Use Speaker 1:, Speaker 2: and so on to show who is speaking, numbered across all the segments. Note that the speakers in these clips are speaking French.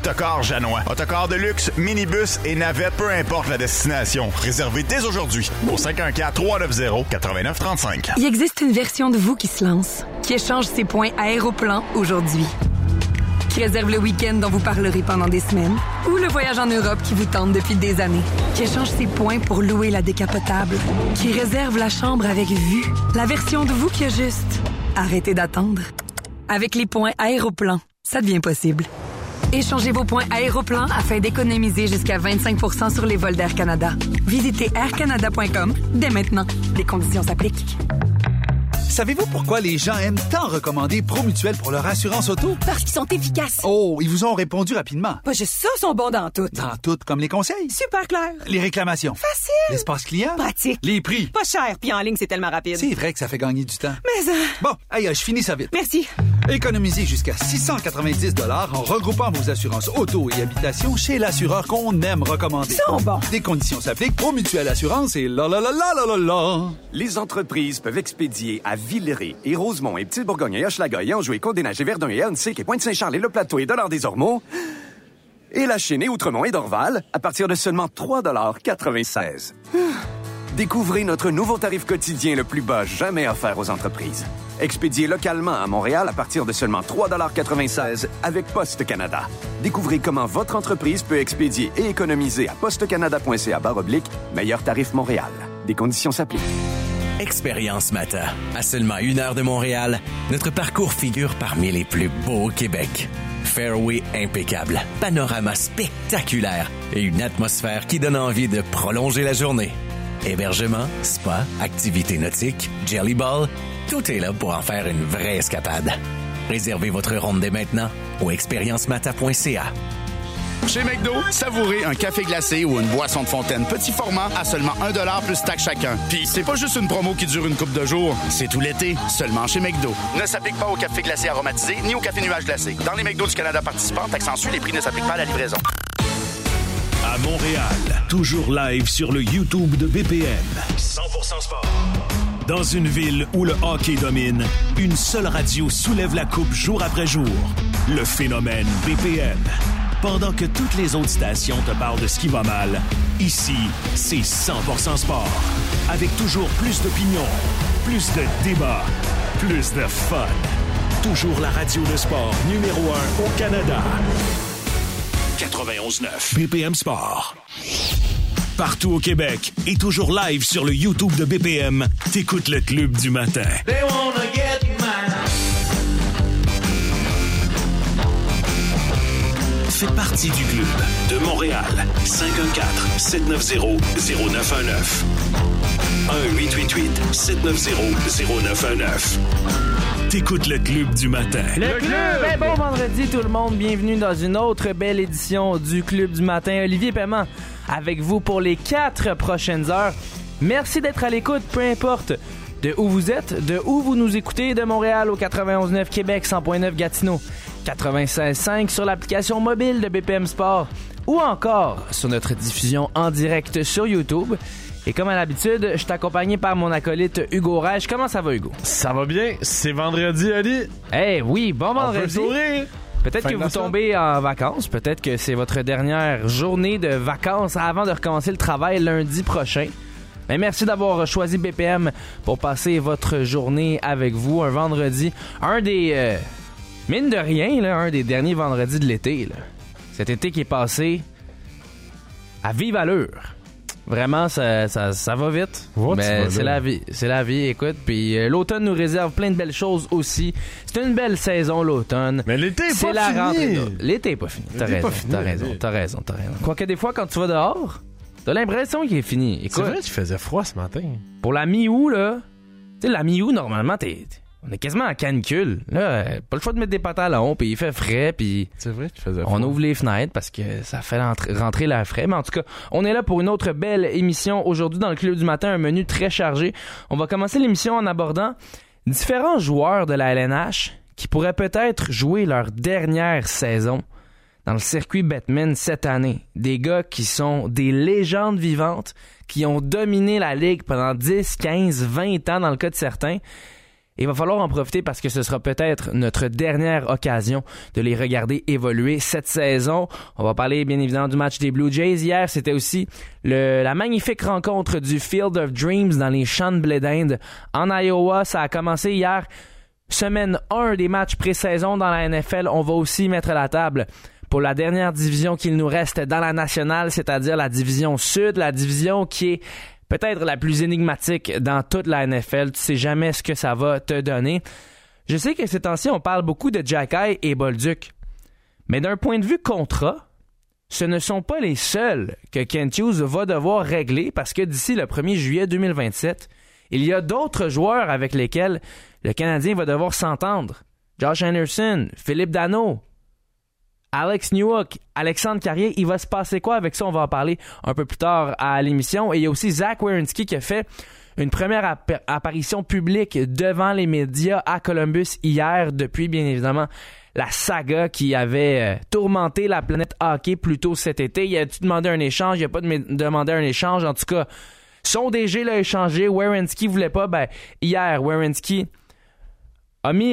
Speaker 1: Autocar Janois. Autocar de luxe, minibus et navette, peu importe la destination. Réservez dès aujourd'hui au 514-390-8935.
Speaker 2: Il existe une version de vous qui se lance, qui échange ses points Aéroplan aujourd'hui, qui réserve le week-end dont vous parlerez pendant des semaines, ou le voyage en Europe qui vous tente depuis des années, qui échange ses points pour louer la décapotable, qui réserve la chambre avec vue, la version de vous qui a juste arrêtez d'attendre. Avec les points Aéroplan, ça devient possible. Échangez vos points Aéroplan afin d'économiser jusqu'à 25% sur les vols d'Air Canada. Visitez aircanada.com dès maintenant. Les conditions s'appliquent.
Speaker 3: Savez-vous pourquoi les gens aiment tant recommander Promutuel pour leur assurance auto?
Speaker 4: Parce qu'ils sont efficaces.
Speaker 3: Oh, ils vous ont répondu rapidement.
Speaker 4: Pas juste ça, sont bons dans tout.
Speaker 3: Dans tout, comme les conseils.
Speaker 4: Super clair.
Speaker 3: Les réclamations.
Speaker 4: Facile.
Speaker 3: L'espace client.
Speaker 4: Pratique.
Speaker 3: Les prix.
Speaker 4: Pas cher, puis en ligne, c'est tellement rapide.
Speaker 3: C'est vrai que ça fait gagner du temps.
Speaker 4: Mais
Speaker 3: Bon, je finis ça vite.
Speaker 4: Merci.
Speaker 3: Économisez jusqu'à 690 $ en regroupant vos assurances auto et habitation chez l'assureur qu'on aime recommander.
Speaker 4: Ils sont bons.
Speaker 3: Des conditions s'appliquent. Promutuel Assurance et la la la la la la la.
Speaker 5: Les entreprises peuvent expédier à Villeray et Rosemont et Petite-Bourgogne et Hochelaga et Anjou et Côte-des-Neiges et Verdun et Annecy et Pointe-Saint-Charles et Le Plateau et Dollard-des-Ormeaux et La Chine et Outremont et Dorval à partir de seulement 3,96 $. Découvrez notre nouveau tarif quotidien le plus bas jamais offert aux entreprises. Expédié localement à Montréal à partir de seulement 3,96 $ avec Poste Canada. Découvrez comment votre entreprise peut expédier et économiser à postecanada.ca/meilleur tarif Montréal. Des conditions s'appliquent.
Speaker 6: Expérience Mata. À seulement 1 heure de Montréal, notre parcours figure parmi les plus beaux au Québec. Fairway impeccable, panorama spectaculaire et une atmosphère qui donne envie de prolonger la journée. Hébergement, spa, activités nautiques, jelly ball, tout est là pour en faire une vraie escapade. Réservez votre ronde dès maintenant au expériencemata.ca.
Speaker 1: Chez McDo, savourez un café glacé ou une boisson de fontaine petit format à seulement 1 $ plus taxe chacun. Puis c'est pas juste une promo qui dure une couple de jours, c'est tout l'été, seulement chez McDo. Ne s'applique pas au café glacé aromatisé ni au café nuage glacé. Dans les McDo du Canada participants, taxe en sus, les prix ne s'appliquent pas à la livraison.
Speaker 7: À Montréal, toujours live sur le YouTube de BPM. 100% sport. Dans une ville où le hockey domine, une seule radio soulève la coupe jour après jour. Le phénomène BPM. Pendant que toutes les autres stations te parlent de ce qui va mal, ici, c'est 100% sport. Avec toujours plus d'opinions, plus de débats, plus de fun. Toujours la radio de sport numéro 1 au Canada. 91.9 BPM Sport. Partout au Québec et toujours live sur le YouTube de BPM, t'écoutes le Club du matin. They wanna get mine. Fais partie du club de Montréal. 514-790-0919. 1-888-790-0919. T'écoutes le Club du matin.
Speaker 8: Le Club! Bon vendredi tout le monde, bienvenue dans une autre belle édition du Club du matin. Olivier Paiement avec vous pour les 4 prochaines heures. Merci d'être à l'écoute, peu importe de où vous êtes, de où vous nous écoutez, de Montréal au 91.9 Québec, 100.9 Gatineau, 96.5 sur l'application mobile de BPM Sport ou encore sur notre diffusion en direct sur YouTube. Et comme à l'habitude, je suis accompagné par mon acolyte Hugo Reich. Comment ça va, Hugo?
Speaker 9: Ça va bien. C'est vendredi, Ali.
Speaker 8: Eh oui, bon vendredi.
Speaker 9: On peut sourire.
Speaker 8: Peut-être que vous tombez en vacances. Peut-être que c'est votre dernière journée de vacances avant de recommencer le travail lundi prochain. Mais merci d'avoir choisi BPM pour passer votre journée avec vous. Un vendredi, un des... mine de rien, là, un des derniers vendredis de l'été. Là. Cet été qui est passé à vive allure. Vraiment, ça va vite. Mais c'est la vie. C'est la vie, écoute. Puis l'automne nous réserve plein de belles choses aussi. C'est une belle saison, l'automne.
Speaker 9: Mais l'été est
Speaker 8: c'est
Speaker 9: pas
Speaker 8: la
Speaker 9: fini.
Speaker 8: Rentrée. L'été est pas fini. T'as raison. Quoique des fois, quand tu vas dehors, t'as l'impression qu'il est fini. Écoute,
Speaker 9: c'est vrai qu'il faisait froid ce matin.
Speaker 8: Pour la mi-août, là, tu sais, la mi-août, normalement, on est quasiment en canicule. Là, pas le choix de mettre des pantalons, puis il fait frais, puis
Speaker 9: c'est vrai qu'il faisait froid.
Speaker 8: On ouvre les fenêtres parce que ça fait rentrer l'air frais. Mais en tout cas, on est là pour une autre belle émission aujourd'hui dans le Club du matin, un menu très chargé. On va commencer l'émission en abordant différents joueurs de la LNH qui pourraient peut-être jouer leur dernière saison dans le circuit Bettman cette année. Des gars qui sont des légendes vivantes, qui ont dominé la Ligue pendant 10, 15, 20 ans dans le cas de certains. Et il va falloir en profiter parce que ce sera peut-être notre dernière occasion de les regarder évoluer cette saison. On va parler bien évidemment du match des Blue Jays. Hier, c'était aussi la magnifique rencontre du Field of Dreams dans les champs de blé d'Inde en Iowa. Ça a commencé hier, semaine 1 des matchs pré-saison dans la NFL. On va aussi mettre la table pour la dernière division qu'il nous reste dans la nationale, c'est-à-dire la division Sud, la division qui est peut-être la plus énigmatique dans toute la NFL. Tu sais jamais ce que ça va te donner. Je sais que ces temps-ci, on parle beaucoup de Jacky et Bolduc. Mais d'un point de vue contrat, ce ne sont pas les seuls que Kent Hughes va devoir régler parce que d'ici le 1er juillet 2027, il y a d'autres joueurs avec lesquels le Canadien va devoir s'entendre. Josh Anderson, Philippe Danault, Alex Newhook, Alexandre Carrier, il va se passer quoi avec ça? On va en parler un peu plus tard à l'émission. Et il y a aussi Zach Werenski qui a fait une première apparition publique devant les médias à Columbus hier, depuis bien évidemment la saga qui avait tourmenté la planète hockey plus tôt cet été. Il a-tu demandé un échange? Il a pas demandé un échange. En tout cas, son DG l'a échangé. Werenski voulait pas. Hier, Werenski a mis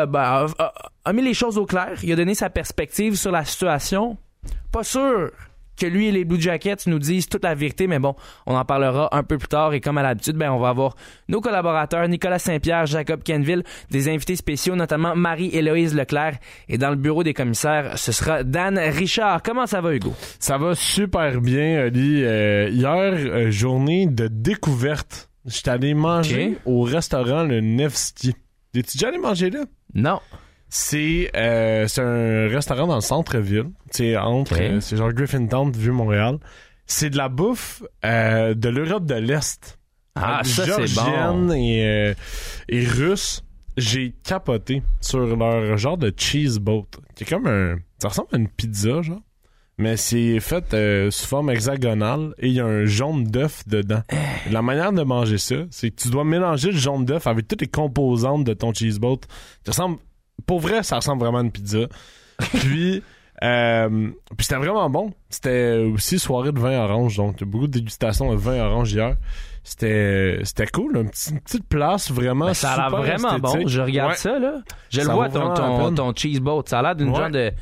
Speaker 8: les choses au clair. Il a donné sa perspective sur la situation. Pas sûr que lui et les Blue Jackets nous disent toute la vérité, mais bon, on en parlera un peu plus tard. Et comme à l'habitude, on va avoir nos collaborateurs, Nicolas Saint-Pierre, Jacob Kenville, des invités spéciaux, notamment Marie-Héloïse Leclerc. Et dans le bureau des commissaires, ce sera Dan Richard. Comment ça va, Hugo?
Speaker 9: Ça va super bien, Oli. Hier, journée de découverte. J'étais allé manger au restaurant Le Nevsky. Es-tu déjà allé manger là?
Speaker 8: Non.
Speaker 9: C'est un restaurant dans le centre-ville. C'est c'est genre Griffintown, Vieux-Montréal. C'est de la bouffe de l'Europe de l'Est.
Speaker 8: Ah, ça, c'est
Speaker 9: bon. Et russe. J'ai capoté sur leur genre de cheese boat. Qui est comme ça ressemble à une pizza, genre. Mais c'est fait sous forme hexagonale et il y a un jaune d'œuf dedans. La manière de manger ça, c'est que tu dois mélanger le jaune d'œuf avec toutes les composantes de ton cheese boat. Pour vrai, ça ressemble vraiment à une pizza. Puis c'était vraiment bon. C'était aussi soirée de vin orange, donc beaucoup de dégustation de vin orange hier. C'était cool, une petite place vraiment
Speaker 8: ça a l'air vraiment esthétique. Bon. Je regarde ça, là. Je le vois, ton cheese boat. Ça a l'air d'une genre de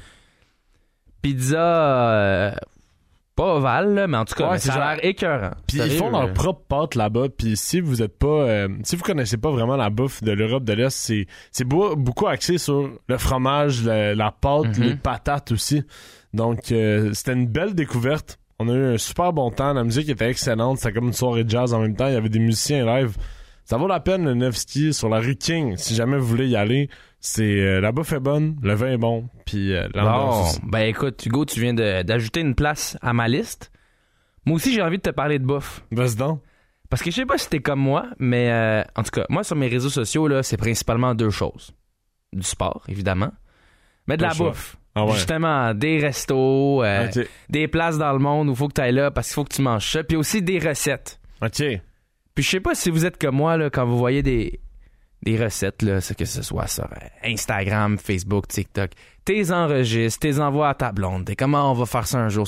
Speaker 8: pizza pas ovale, là, mais en tout cas, ça a l'air écœurant.
Speaker 9: Puis ils font leur propre pâte là-bas. Puis si vous êtes pas, si vous connaissez pas vraiment la bouffe de l'Europe de l'Est, c'est beaucoup axé sur le fromage, la pâte, les patates aussi. Donc c'était une belle découverte. On a eu un super bon temps. La musique était excellente. C'était comme une soirée de jazz en même temps. Il y avait des musiciens live. Ça vaut la peine, le Nevsky, sur la rue King. Si jamais vous voulez y aller, la bouffe est bonne, le vin est bon, puis l'ambiance aussi.
Speaker 8: Écoute, Hugo, tu viens d'ajouter une place à ma liste. Moi aussi, j'ai envie de te parler de bouffe.
Speaker 9: Vas-y donc.
Speaker 8: Parce que je sais pas si t'es comme moi, mais en tout cas, moi, sur mes réseaux sociaux, là, c'est principalement deux choses. Du sport, évidemment, mais de la bouffe. Ah ouais. Justement, des restos, des places dans le monde où il faut que tu ailles là parce qu'il faut que tu manges ça, puis aussi des recettes.
Speaker 9: OK.
Speaker 8: Puis je sais pas si vous êtes comme moi, là, quand vous voyez des recettes, là, que ce soit sur Instagram, Facebook, TikTok, t'es enregistres, t'es envoies à ta blonde, t'es comment on va faire ça un jour?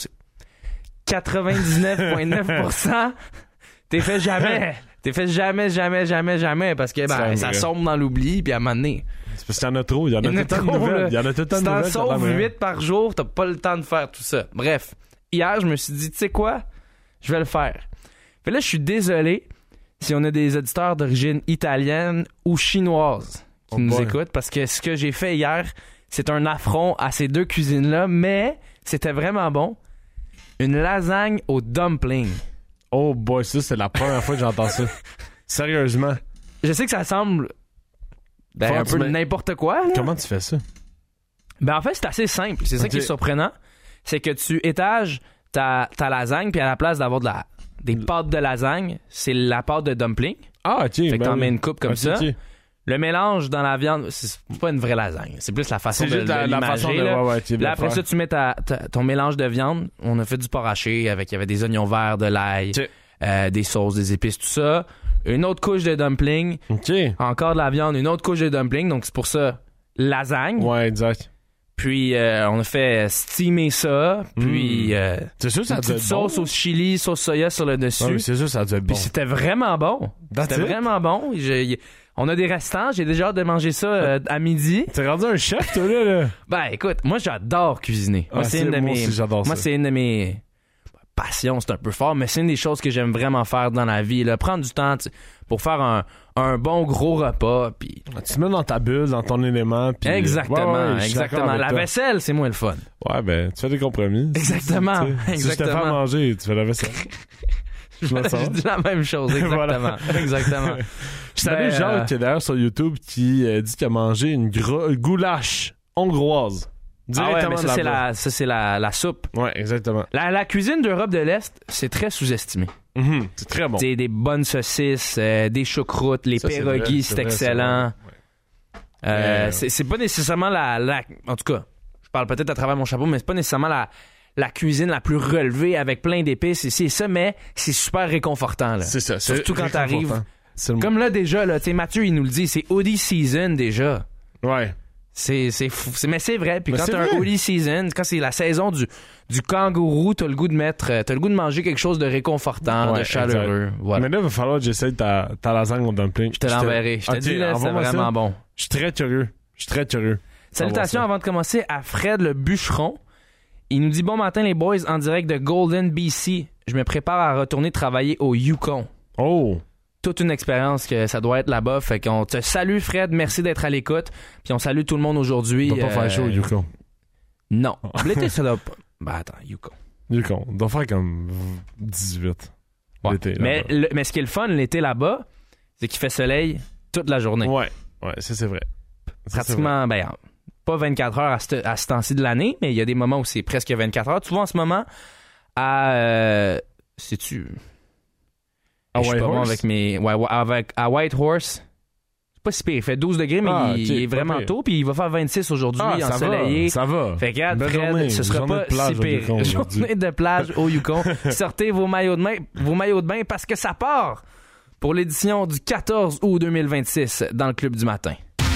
Speaker 8: 99,9% t'es fait jamais. T'es fait jamais parce que ça sombre dans l'oubli, puis à un moment donné...
Speaker 9: C'est parce qu'il y en a trop, il y en a tout le temps de nouvelles. Il y en a tout le temps de nouvelles.
Speaker 8: Si t'en sauves 8 par jour, t'as pas le temps de faire tout ça. Bref, hier, je me suis dit, tu sais quoi? Je vais le faire. Fait là, je suis désolé si on a des auditeurs d'origine italienne ou chinoise qui nous écoutent, parce que ce que j'ai fait hier, c'est un affront à ces deux cuisines-là, mais c'était vraiment bon. Une lasagne au dumpling.
Speaker 9: Oh boy, ça, c'est la première fois que j'entends ça. Sérieusement.
Speaker 8: Je sais que ça semble un peu n'importe quoi. Là.
Speaker 9: Comment tu fais ça?
Speaker 8: En fait, c'est assez simple. C'est ça qui est surprenant. C'est que tu étages ta lasagne, puis à la place d'avoir des pâtes de lasagne, c'est la pâte de dumpling.
Speaker 9: Ah, ok.
Speaker 8: Fait que t'en mets une coupe comme ça. Okay. Le mélange dans la viande, c'est pas une vraie lasagne. C'est plus la façon de l'imager. Là, après ça, tu mets ton mélange de viande. On a fait du porc haché il y avait des oignons verts, de l'ail, des sauces, des épices, tout ça. Une autre couche de dumpling. Encore de la viande, une autre couche de dumpling. Donc, c'est pour ça, lasagne.
Speaker 9: Ouais, exact.
Speaker 8: Puis on a fait steamer ça, puis
Speaker 9: c'est sûr, ça
Speaker 8: une
Speaker 9: doit
Speaker 8: petite
Speaker 9: être bon.
Speaker 8: sauce au chili, sauce soya sur le dessus.
Speaker 9: Oui, c'est sûr, ça doit être bon.
Speaker 8: Puis c'était vraiment bon. C'était vraiment bon. On a des restants, j'ai déjà hâte de manger ça à midi.
Speaker 9: T'es rendu un chef, toi, là?
Speaker 8: Ben écoute, moi j'adore cuisiner. Moi, c'est une de
Speaker 9: moi
Speaker 8: mes...
Speaker 9: aussi, j'adore ça.
Speaker 8: Moi, c'est une de mes passions, c'est un peu fort, mais c'est une des choses que j'aime vraiment faire dans la vie. Là. Prendre du temps pour faire un bon gros repas. Puis...
Speaker 9: Tu te mets dans ta bulle, dans ton élément. Puis...
Speaker 8: Exactement,
Speaker 9: ouais,
Speaker 8: exactement. La vaisselle, c'est moins le fun.
Speaker 9: Ouais, ben, tu fais des compromis.
Speaker 8: Exactement.
Speaker 9: Si je te fais à manger, tu fais la vaisselle.
Speaker 8: Je dis la même chose, exactement. Exactement.
Speaker 9: Je salue Jacques, qui est d'ailleurs sur YouTube, qui dit qu'il a mangé une goulash hongroise.
Speaker 8: Ah ouais, mais ça, c'est la soupe.
Speaker 9: Ouais, exactement.
Speaker 8: La cuisine d'Europe de l'Est, c'est très sous-estimé.
Speaker 9: C'est très bon.
Speaker 8: Des bonnes saucisses, des choucroutes, les pierogies, c'est excellent. C'est pas nécessairement en tout cas, je parle peut-être à travers mon chapeau, mais c'est pas nécessairement la cuisine la plus relevée avec plein d'épices ici et ça, mais c'est super réconfortant. Là.
Speaker 9: C'est ça.
Speaker 8: Surtout quand t'arrives. Comme là déjà, là, Mathieu, il nous le dit, c'est hoodie season déjà.
Speaker 9: Ouais.
Speaker 8: C'est fou. Mais c'est vrai. Puis quand t'as un hoodie season, quand c'est la saison du kangourou, t'as le goût de manger quelque chose de réconfortant, de chaleureux. Voilà.
Speaker 9: Mais là, il va falloir que j'essaye ta lasagne au dumpling.
Speaker 8: Je te l'enverrai. Je te dis, là, c'est vraiment bon.
Speaker 9: Je suis très curieux.
Speaker 8: Salutations avant de commencer à Fred le bûcheron. Il nous dit bon matin les boys en direct de Golden, BC. Je me prépare à retourner travailler au Yukon.
Speaker 9: Oh!
Speaker 8: Toute une expérience que ça doit être là-bas. Fait qu'on te salue Fred, merci d'être à l'écoute. Puis on salue tout le monde aujourd'hui.
Speaker 9: On va pas faire chaud au Yukon.
Speaker 8: Non. L'été, ça doit pas... Ben attends, Yukon.
Speaker 9: On doit faire comme 18.
Speaker 8: Ouais.
Speaker 9: L'été,
Speaker 8: mais ce qui est le fun l'été là-bas, c'est qu'il fait soleil toute la journée.
Speaker 9: Ouais, ça c'est vrai.
Speaker 8: Pratiquement, ben, pas 24 heures à ce temps-ci de l'année, mais il y a des moments où c'est presque 24 heures. Tu vois, en ce moment, sais-tu...
Speaker 9: À
Speaker 8: je suis pas bon avec mes... à Whitehorse, c'est pas si pire. Il fait 12 degrés, mais il est vraiment tôt, puis il va faire 26 aujourd'hui, ensoleillé.
Speaker 9: Ça va.
Speaker 8: Fait que, regarde, Fred, ce sera pas si pire. Journée de plage au Yukon. Sortez vos maillots de bain parce que ça part pour l'édition du 14 août 2026 dans le Club du matin.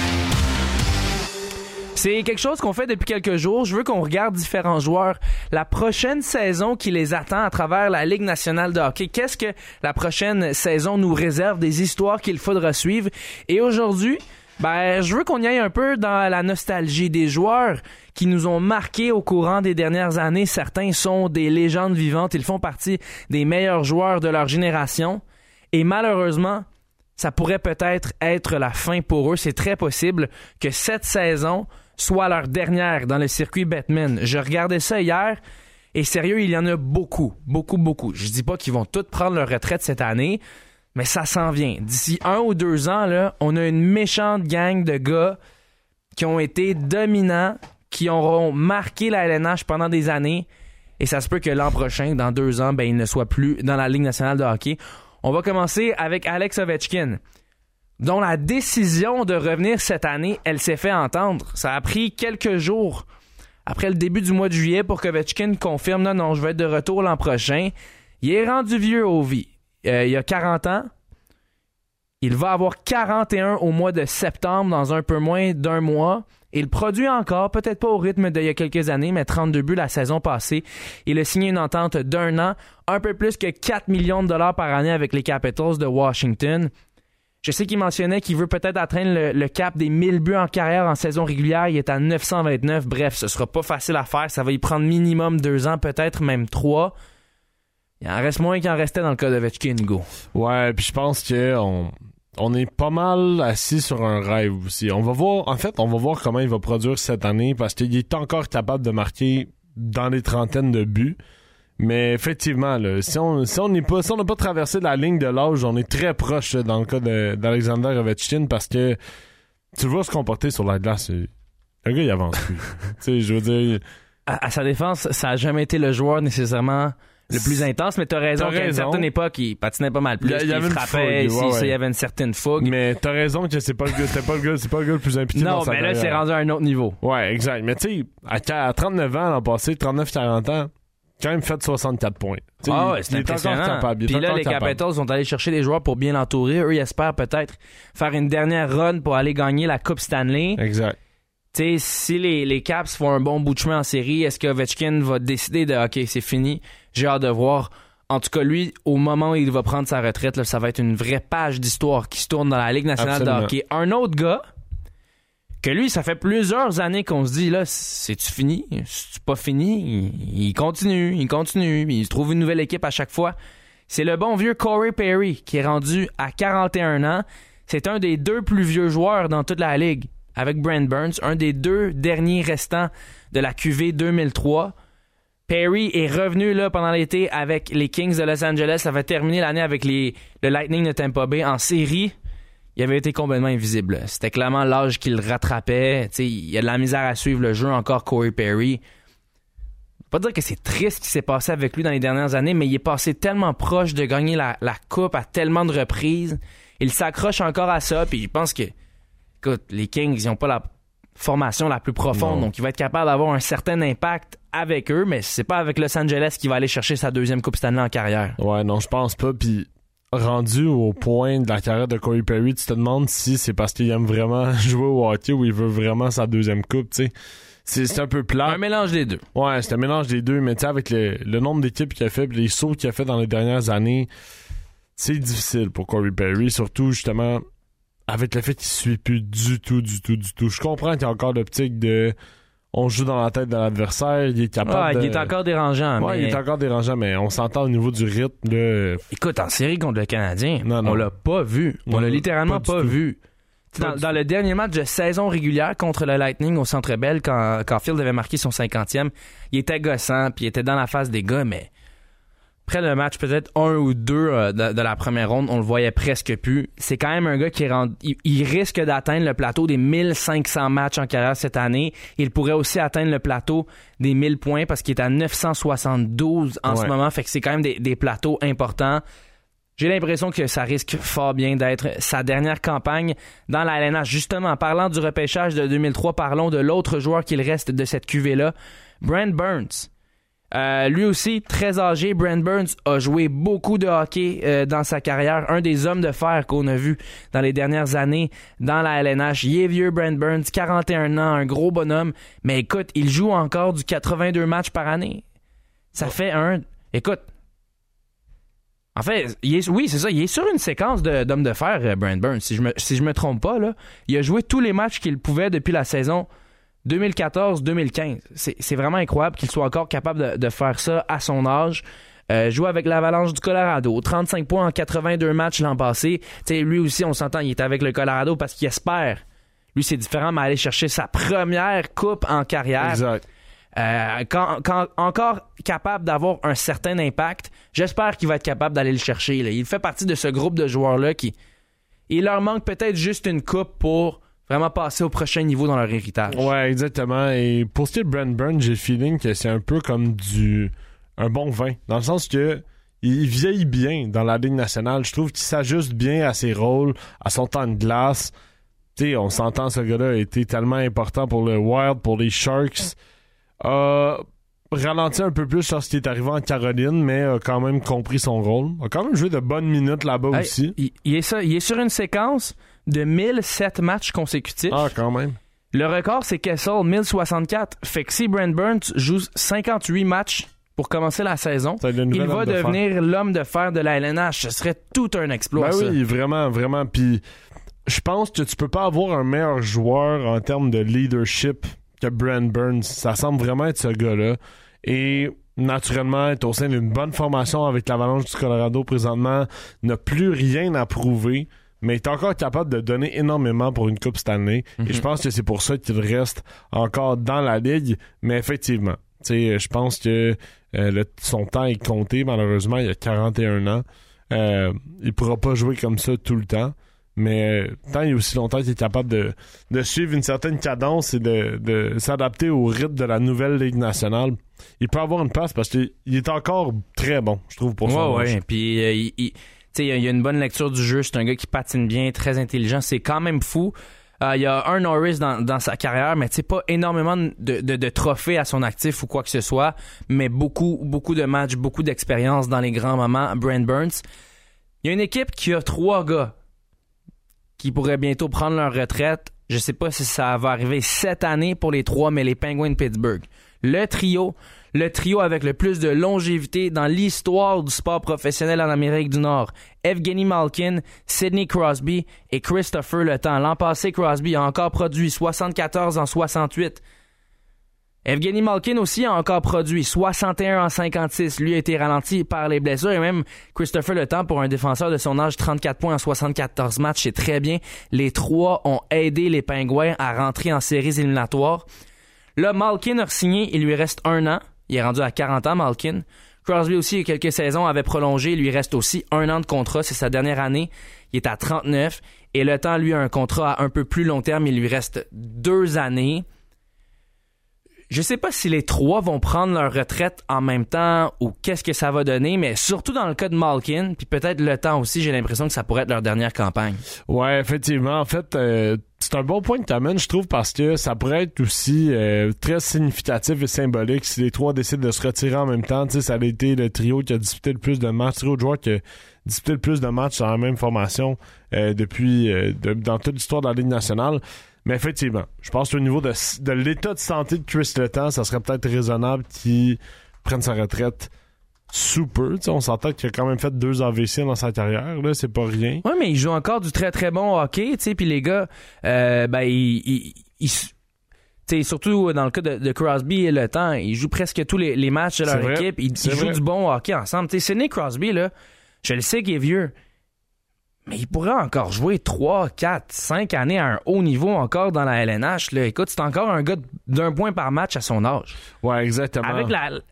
Speaker 8: C'est quelque chose qu'on fait depuis quelques jours. Je veux qu'on regarde différents joueurs. La prochaine saison qui les attend à travers la Ligue nationale de hockey. Qu'est-ce que la prochaine saison nous réserve? Des histoires qu'il faudra suivre. Et aujourd'hui, je veux qu'on y aille un peu dans la nostalgie des joueurs qui nous ont marqués au courant des dernières années. Certains sont des légendes vivantes. Ils font partie des meilleurs joueurs de leur génération. Et malheureusement, ça pourrait peut-être être la fin pour eux. C'est très possible que cette saison soit leur dernière dans le circuit Bettman. Je regardais ça hier et sérieux, il y en a beaucoup. Je dis pas qu'ils vont tous prendre leur retraite cette année, mais ça s'en vient. D'ici 1 ou 2 ans, là, on a une méchante gang de gars qui ont été dominants, qui auront marqué la LNH pendant des années et ça se peut que l'an prochain, dans 2 ans, ils ne soient plus dans la Ligue nationale de hockey. On va commencer avec Alex Ovechkin, dont la décision de revenir cette année, elle s'est fait entendre. Ça a pris quelques jours après le début du mois de juillet pour qu'Ovechkin confirme « Non, je vais être de retour l'an prochain ». Il est rendu vieux au vie. Il a 40 ans. Il va avoir 41 au mois de septembre, dans un peu moins d'1 mois. Il produit encore, peut-être pas au rythme d'il y a quelques années, mais 32 buts la saison passée. Il a signé une entente d'1 an, un peu plus que 4 millions de dollars par année avec les Capitals de Washington. Je sais qu'il mentionnait qu'il veut peut-être atteindre le cap des 1000 buts en carrière en saison régulière. Il est à 929. Bref, ce sera pas facile à faire. Ça va y prendre minimum 2 ans, peut-être même 3. Il en reste moins qu'il en restait dans le cas d'Ovechkin, Hugo.
Speaker 9: Ouais, puis je pense qu'on est pas mal assis sur un rêve aussi. On va voir comment il va produire cette année parce qu'il est encore capable de marquer dans les trentaines de buts. Mais effectivement, là, si on n'a pas traversé la ligne de l'âge, on est très proche là, dans le cas d'Alexander Ovechkin parce que tu le vois se comporter sur la glace. Un gars, il avance plus. Tu sais, je veux dire...
Speaker 8: À sa défense, ça n'a jamais été le joueur nécessairement le plus intense, mais t'as raison qu'à une certaine époque, il patinait pas mal plus. Il frappait, il y avait une certaine fougue.
Speaker 9: Mais t'as raison que c'est pas le gars le plus impliqué dans sa carrière.
Speaker 8: Non, mais là, c'est rendu à un autre niveau.
Speaker 9: Ouais, exact. Mais tu sais, à 39 ans, l'an passé, 39-40 ans, quand même fait 64 points.
Speaker 8: C'est impressionnant. Puis là, les Capitals sont allés chercher des joueurs pour bien l'entourer. Eux, ils espèrent peut-être faire une dernière run pour aller gagner la Coupe Stanley.
Speaker 9: Exact.
Speaker 8: tu sais, si les Caps font un bon bout de chemin en série, est-ce que Ovechkin va décider de « OK, c'est fini, j'ai hâte de voir ». En tout cas, lui, au moment où il va prendre sa retraite, là, ça va être une vraie page d'histoire qui se tourne dans la Ligue nationale de hockey. Un autre gars, que lui, ça fait plusieurs années qu'on se dit, là, c'est-tu fini? C'est pas fini? Il continue, il trouve une nouvelle équipe à chaque fois. C'est le bon vieux Corey Perry, qui est rendu à 41 ans. C'est un des 2 plus vieux joueurs dans toute la Ligue, avec Brent Burns, un des 2 derniers restants de la QV 2003. Perry est revenu là pendant l'été avec les Kings de Los Angeles. Ça va terminer l'année avec le Lightning de Tampa Bay en série. Il avait été complètement invisible. C'était clairement l'âge qui le rattrapait. T'sais, il y a de la misère à suivre le jeu encore, Corey Perry. Je ne veux pas dire que c'est triste ce qui s'est passé avec lui dans les dernières années, mais il est passé tellement proche de gagner la coupe à tellement de reprises. Il s'accroche encore à ça, puis je pense que, écoute, les Kings, ils n'ont pas la formation la plus profonde, donc il va être capable d'avoir un certain impact avec eux, mais c'est pas avec Los Angeles qu'il va aller chercher sa 2e Coupe Stanley en carrière. Ouais, non, je pense pas, puis rendu au point de la carrière de Corey Perry, tu te demandes si c'est parce qu'il aime vraiment jouer au hockey ou il veut vraiment sa 2e coupe, tu sais. C'est un peu plat. Un mélange des deux. Ouais, c'est un mélange des deux, mais tu sais, avec le nombre d'équipes qu'il a fait, les sauts qu'il a fait dans les dernières années, c'est difficile pour Corey Perry, surtout justement avec le fait qu'il suit plus du tout. Je comprends qu'il y a encore l'optique de on joue dans la tête de l'adversaire, il est capable de... Il est encore dérangeant. Ouais, il est encore dérangeant, mais on s'entend au niveau du rythme. Là... Écoute, en série contre le Canadien, on l'a pas vu. On l'a littéralement pas vu. Dans le dernier match de saison régulière contre le Lightning au Centre Bell, quand Field avait marqué son 50e, il était gossant, puis il était dans la face des gars, mais après le match, peut-être 1 ou 2 de la première ronde, on le voyait presque plus. C'est quand même un gars qui il risque d'atteindre le plateau des 1500 matchs en carrière cette année. Il pourrait aussi atteindre le plateau des 1000 points parce qu'il est à 972 en ce moment. Fait que c'est quand même des plateaux importants. J'ai l'impression que ça risque fort bien d'être sa dernière campagne dans la LNH. Justement, en parlant du repêchage de 2003, parlons de l'autre joueur qu'il reste de cette cuvée-là, Brent Burns. Lui aussi, très âgé, Brent Burns a joué beaucoup de hockey dans sa carrière. Un des hommes de fer qu'on a vu dans les dernières années dans la LNH. Il est vieux, Brent Burns, 41 ans, un gros bonhomme. Mais écoute, il joue encore du 82 matchs par année. Ça fait Écoute, en fait, oui, c'est ça. Il est sur une séquence d'hommes de fer, Brent Burns. Si je me trompe pas, là, il a joué tous les matchs qu'il pouvait depuis la saison 2014-2015. C'est vraiment incroyable qu'il soit encore capable de faire ça à son âge. Joue avec l'Avalanche du Colorado. 35 points en 82 matchs l'an passé. T'sais, lui aussi, on s'entend, il est avec le Colorado parce qu'il espère. Lui, c'est différent, mais aller chercher sa première coupe en carrière. Exact. Quand encore capable d'avoir un certain impact, j'espère qu'il va être capable d'aller le chercher. Là. Il fait partie de ce groupe de joueurs-là qui... Il leur manque peut-être juste une coupe pour vraiment passer au prochain niveau dans leur héritage. Ouais, exactement. Et pour ce qui est de Brent Burns, j'ai le feeling que c'est un peu comme un bon vin. Dans le sens que il vieillit bien dans la Ligue nationale. Je trouve qu'il s'ajuste bien à ses rôles, à son temps de glace. Tu sais, on s'entend, ce gars-là a été tellement important pour le Wild, pour les Sharks. Ralenti un peu plus lorsqu'il est arrivé en Caroline, mais a quand même compris son rôle. A quand même joué de bonnes minutes là-bas aussi. Il est sur une séquence de 1007 matchs consécutifs. Ah, quand même. Le record, c'est Kessel, 1064. Fait que si Brent Burns joue 58 matchs pour commencer la saison, il va devenir l'homme de fer de la LNH. Ce serait tout un exploit, ça. Oui, vraiment, vraiment. Puis je pense que tu peux pas avoir un meilleur joueur en termes de leadership que Brent Burns. Ça semble vraiment être ce gars-là. Et naturellement, être au sein d'une bonne formation avec l'Avalanche du Colorado présentement, n'a plus rien à prouver, mais est encore capable de donner énormément pour une Coupe Stanley. Mm-hmm. Et je pense que c'est pour ça qu'il reste encore dans la Ligue. Mais effectivement, je pense que son temps est compté. Malheureusement, il a 41 ans. Il pourra pas jouer comme ça tout le temps. Mais tant il y a aussi longtemps qu'il est capable de suivre une certaine cadence et de s'adapter au rythme de la nouvelle Ligue nationale, il peut avoir une place parce qu'il est encore très bon, je trouve, pour son âge. Ouais, puis il y a une bonne lecture du jeu, c'est un gars qui patine bien, très intelligent, c'est quand même fou. Il y a un Norris dans sa carrière, mais pas énormément de trophées à son actif ou quoi que ce soit, mais beaucoup de matchs, beaucoup d'expérience dans les grands moments. Brent Burns. Il y a une équipe qui a 3 gars qui pourraient bientôt prendre leur retraite. Je sais pas si ça va arriver cette année pour les 3, mais les Penguins de Pittsburgh. Le trio avec le plus de longévité dans l'histoire du sport professionnel en Amérique du Nord. Evgeny Malkin, Sidney Crosby et Christopher Le Temps. L'an passé, Crosby a encore produit 74 en 68. Evgeny Malkin aussi a encore produit 61 en 56. Lui a été ralenti par les blessures et même Christopher Le Temps, pour un défenseur de son âge, 34 points en 74 matchs. C'est très bien. Les trois ont aidé les Pingouins à rentrer en séries éliminatoires. Là, Malkin a signé, il lui reste 1 an. Il est rendu à 40 ans, Malkin. Crosby aussi, il y a quelques saisons, avait prolongé. Il lui reste aussi 1 an de contrat. C'est sa dernière année. Il est à 39. Et Le Temps, lui, a un contrat à un peu plus long terme. Il lui reste 2 années. Je sais pas si les 3 vont prendre leur retraite en même temps ou qu'est-ce que ça va donner, mais surtout dans le cas de Malkin, puis peut-être Le Temps aussi, j'ai l'impression que ça pourrait être leur dernière campagne.
Speaker 9: Ouais, effectivement. En fait, c'est un bon point que tu amènes, je trouve, parce que ça pourrait être aussi très significatif et symbolique si les 3 décident de se retirer en même temps. Tu sais, ça a été le trio qui a disputé le plus de matchs, trio de joueurs qui a disputé le plus de matchs dans la même formation dans toute l'histoire de la Ligue nationale. Mais effectivement, je pense qu'au niveau de l'état de santé de Chris Le Temps, ça serait peut-être raisonnable qu'il prenne sa retraite sous peu. T'sais, on s'entend qu'il a quand même fait 2 AVC dans sa carrière, là, c'est pas rien.
Speaker 8: Ouais, mais il joue encore du très très bon hockey, tu sais, puis les gars, surtout dans le cas de Crosby et Le Temps, ils jouent presque tous les matchs de leur équipe, ils jouent du bon hockey ensemble. Tu sais, Sidney Crosby, là, je le sais qu'il est vieux, mais il pourrait encore jouer 3, 4, 5 années à un haut niveau encore dans la LNH. Là. Écoute, c'est encore un gars d'1 point par match à son âge.
Speaker 9: Ouais, exactement.
Speaker 8: Avec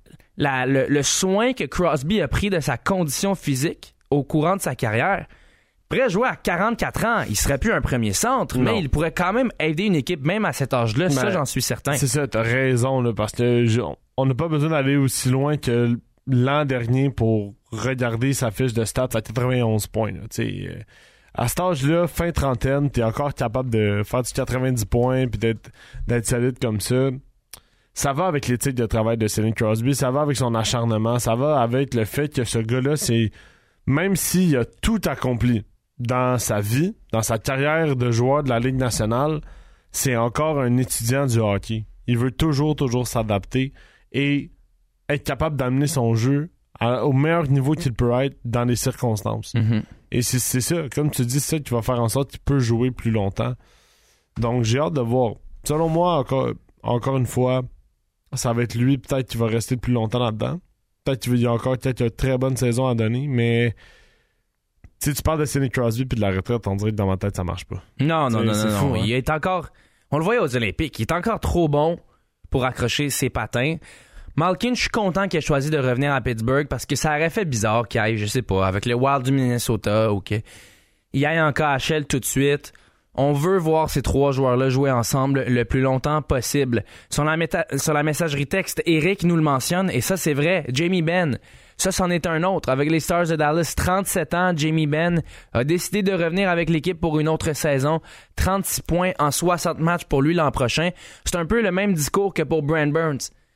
Speaker 8: le soin que Crosby a pris de sa condition physique au courant de sa carrière, il pourrait jouer à 44 ans. Il serait plus un premier centre, non. Mais il pourrait quand même aider une équipe même à cet âge-là. Mais ça, j'en suis certain.
Speaker 9: C'est ça, t'as raison, là, parce que on n'a pas besoin d'aller aussi loin que l'an dernier pour regarder sa fiche de stats à 91 points. Là, à cet âge-là, fin trentaine, t'es encore capable de faire du 90 points puis d'être solide comme ça. Ça va avec l'éthique de travail de Sidney Crosby, ça va avec son acharnement, ça va avec le fait que ce gars-là, même s'il a tout accompli dans sa vie, dans sa carrière de joueur de la Ligue nationale, c'est encore un étudiant du hockey. Il veut toujours s'adapter et être capable d'amener son jeu au meilleur niveau qu'il peut être dans les circonstances. Mm-hmm. Et c'est ça, comme tu dis, c'est ça qui va faire en sorte qu'il peut jouer plus longtemps. Donc, j'ai hâte de voir. Selon moi, encore une fois, ça va être lui, peut-être qu'il va rester plus longtemps là-dedans. Peut-être qu'il y a encore une très bonne saison à donner, mais si tu parles de Sidney Crosby puis de la retraite, on dirait que dans ma tête, ça marche pas.
Speaker 8: Non.
Speaker 9: Fou, hein?
Speaker 8: Il est encore... On le voyait aux Olympiques, il est encore trop bon pour accrocher ses patins. Malkin, je suis content qu'il ait choisi de revenir à Pittsburgh parce que ça aurait fait bizarre qu'il aille, je sais pas, avec le Wild du Minnesota ou qu'il aille en KHL tout de suite. On veut voir ces 3 joueurs-là jouer ensemble le plus longtemps possible. Sur la messagerie texte, Eric nous le mentionne, et ça c'est vrai, Jamie Benn, ça c'en est un autre. Avec les Stars de Dallas, 37 ans, Jamie Benn a décidé de revenir avec l'équipe pour une autre saison. 36 points en 60 matchs pour lui l'an prochain. C'est un peu le même discours que pour Brent Burns.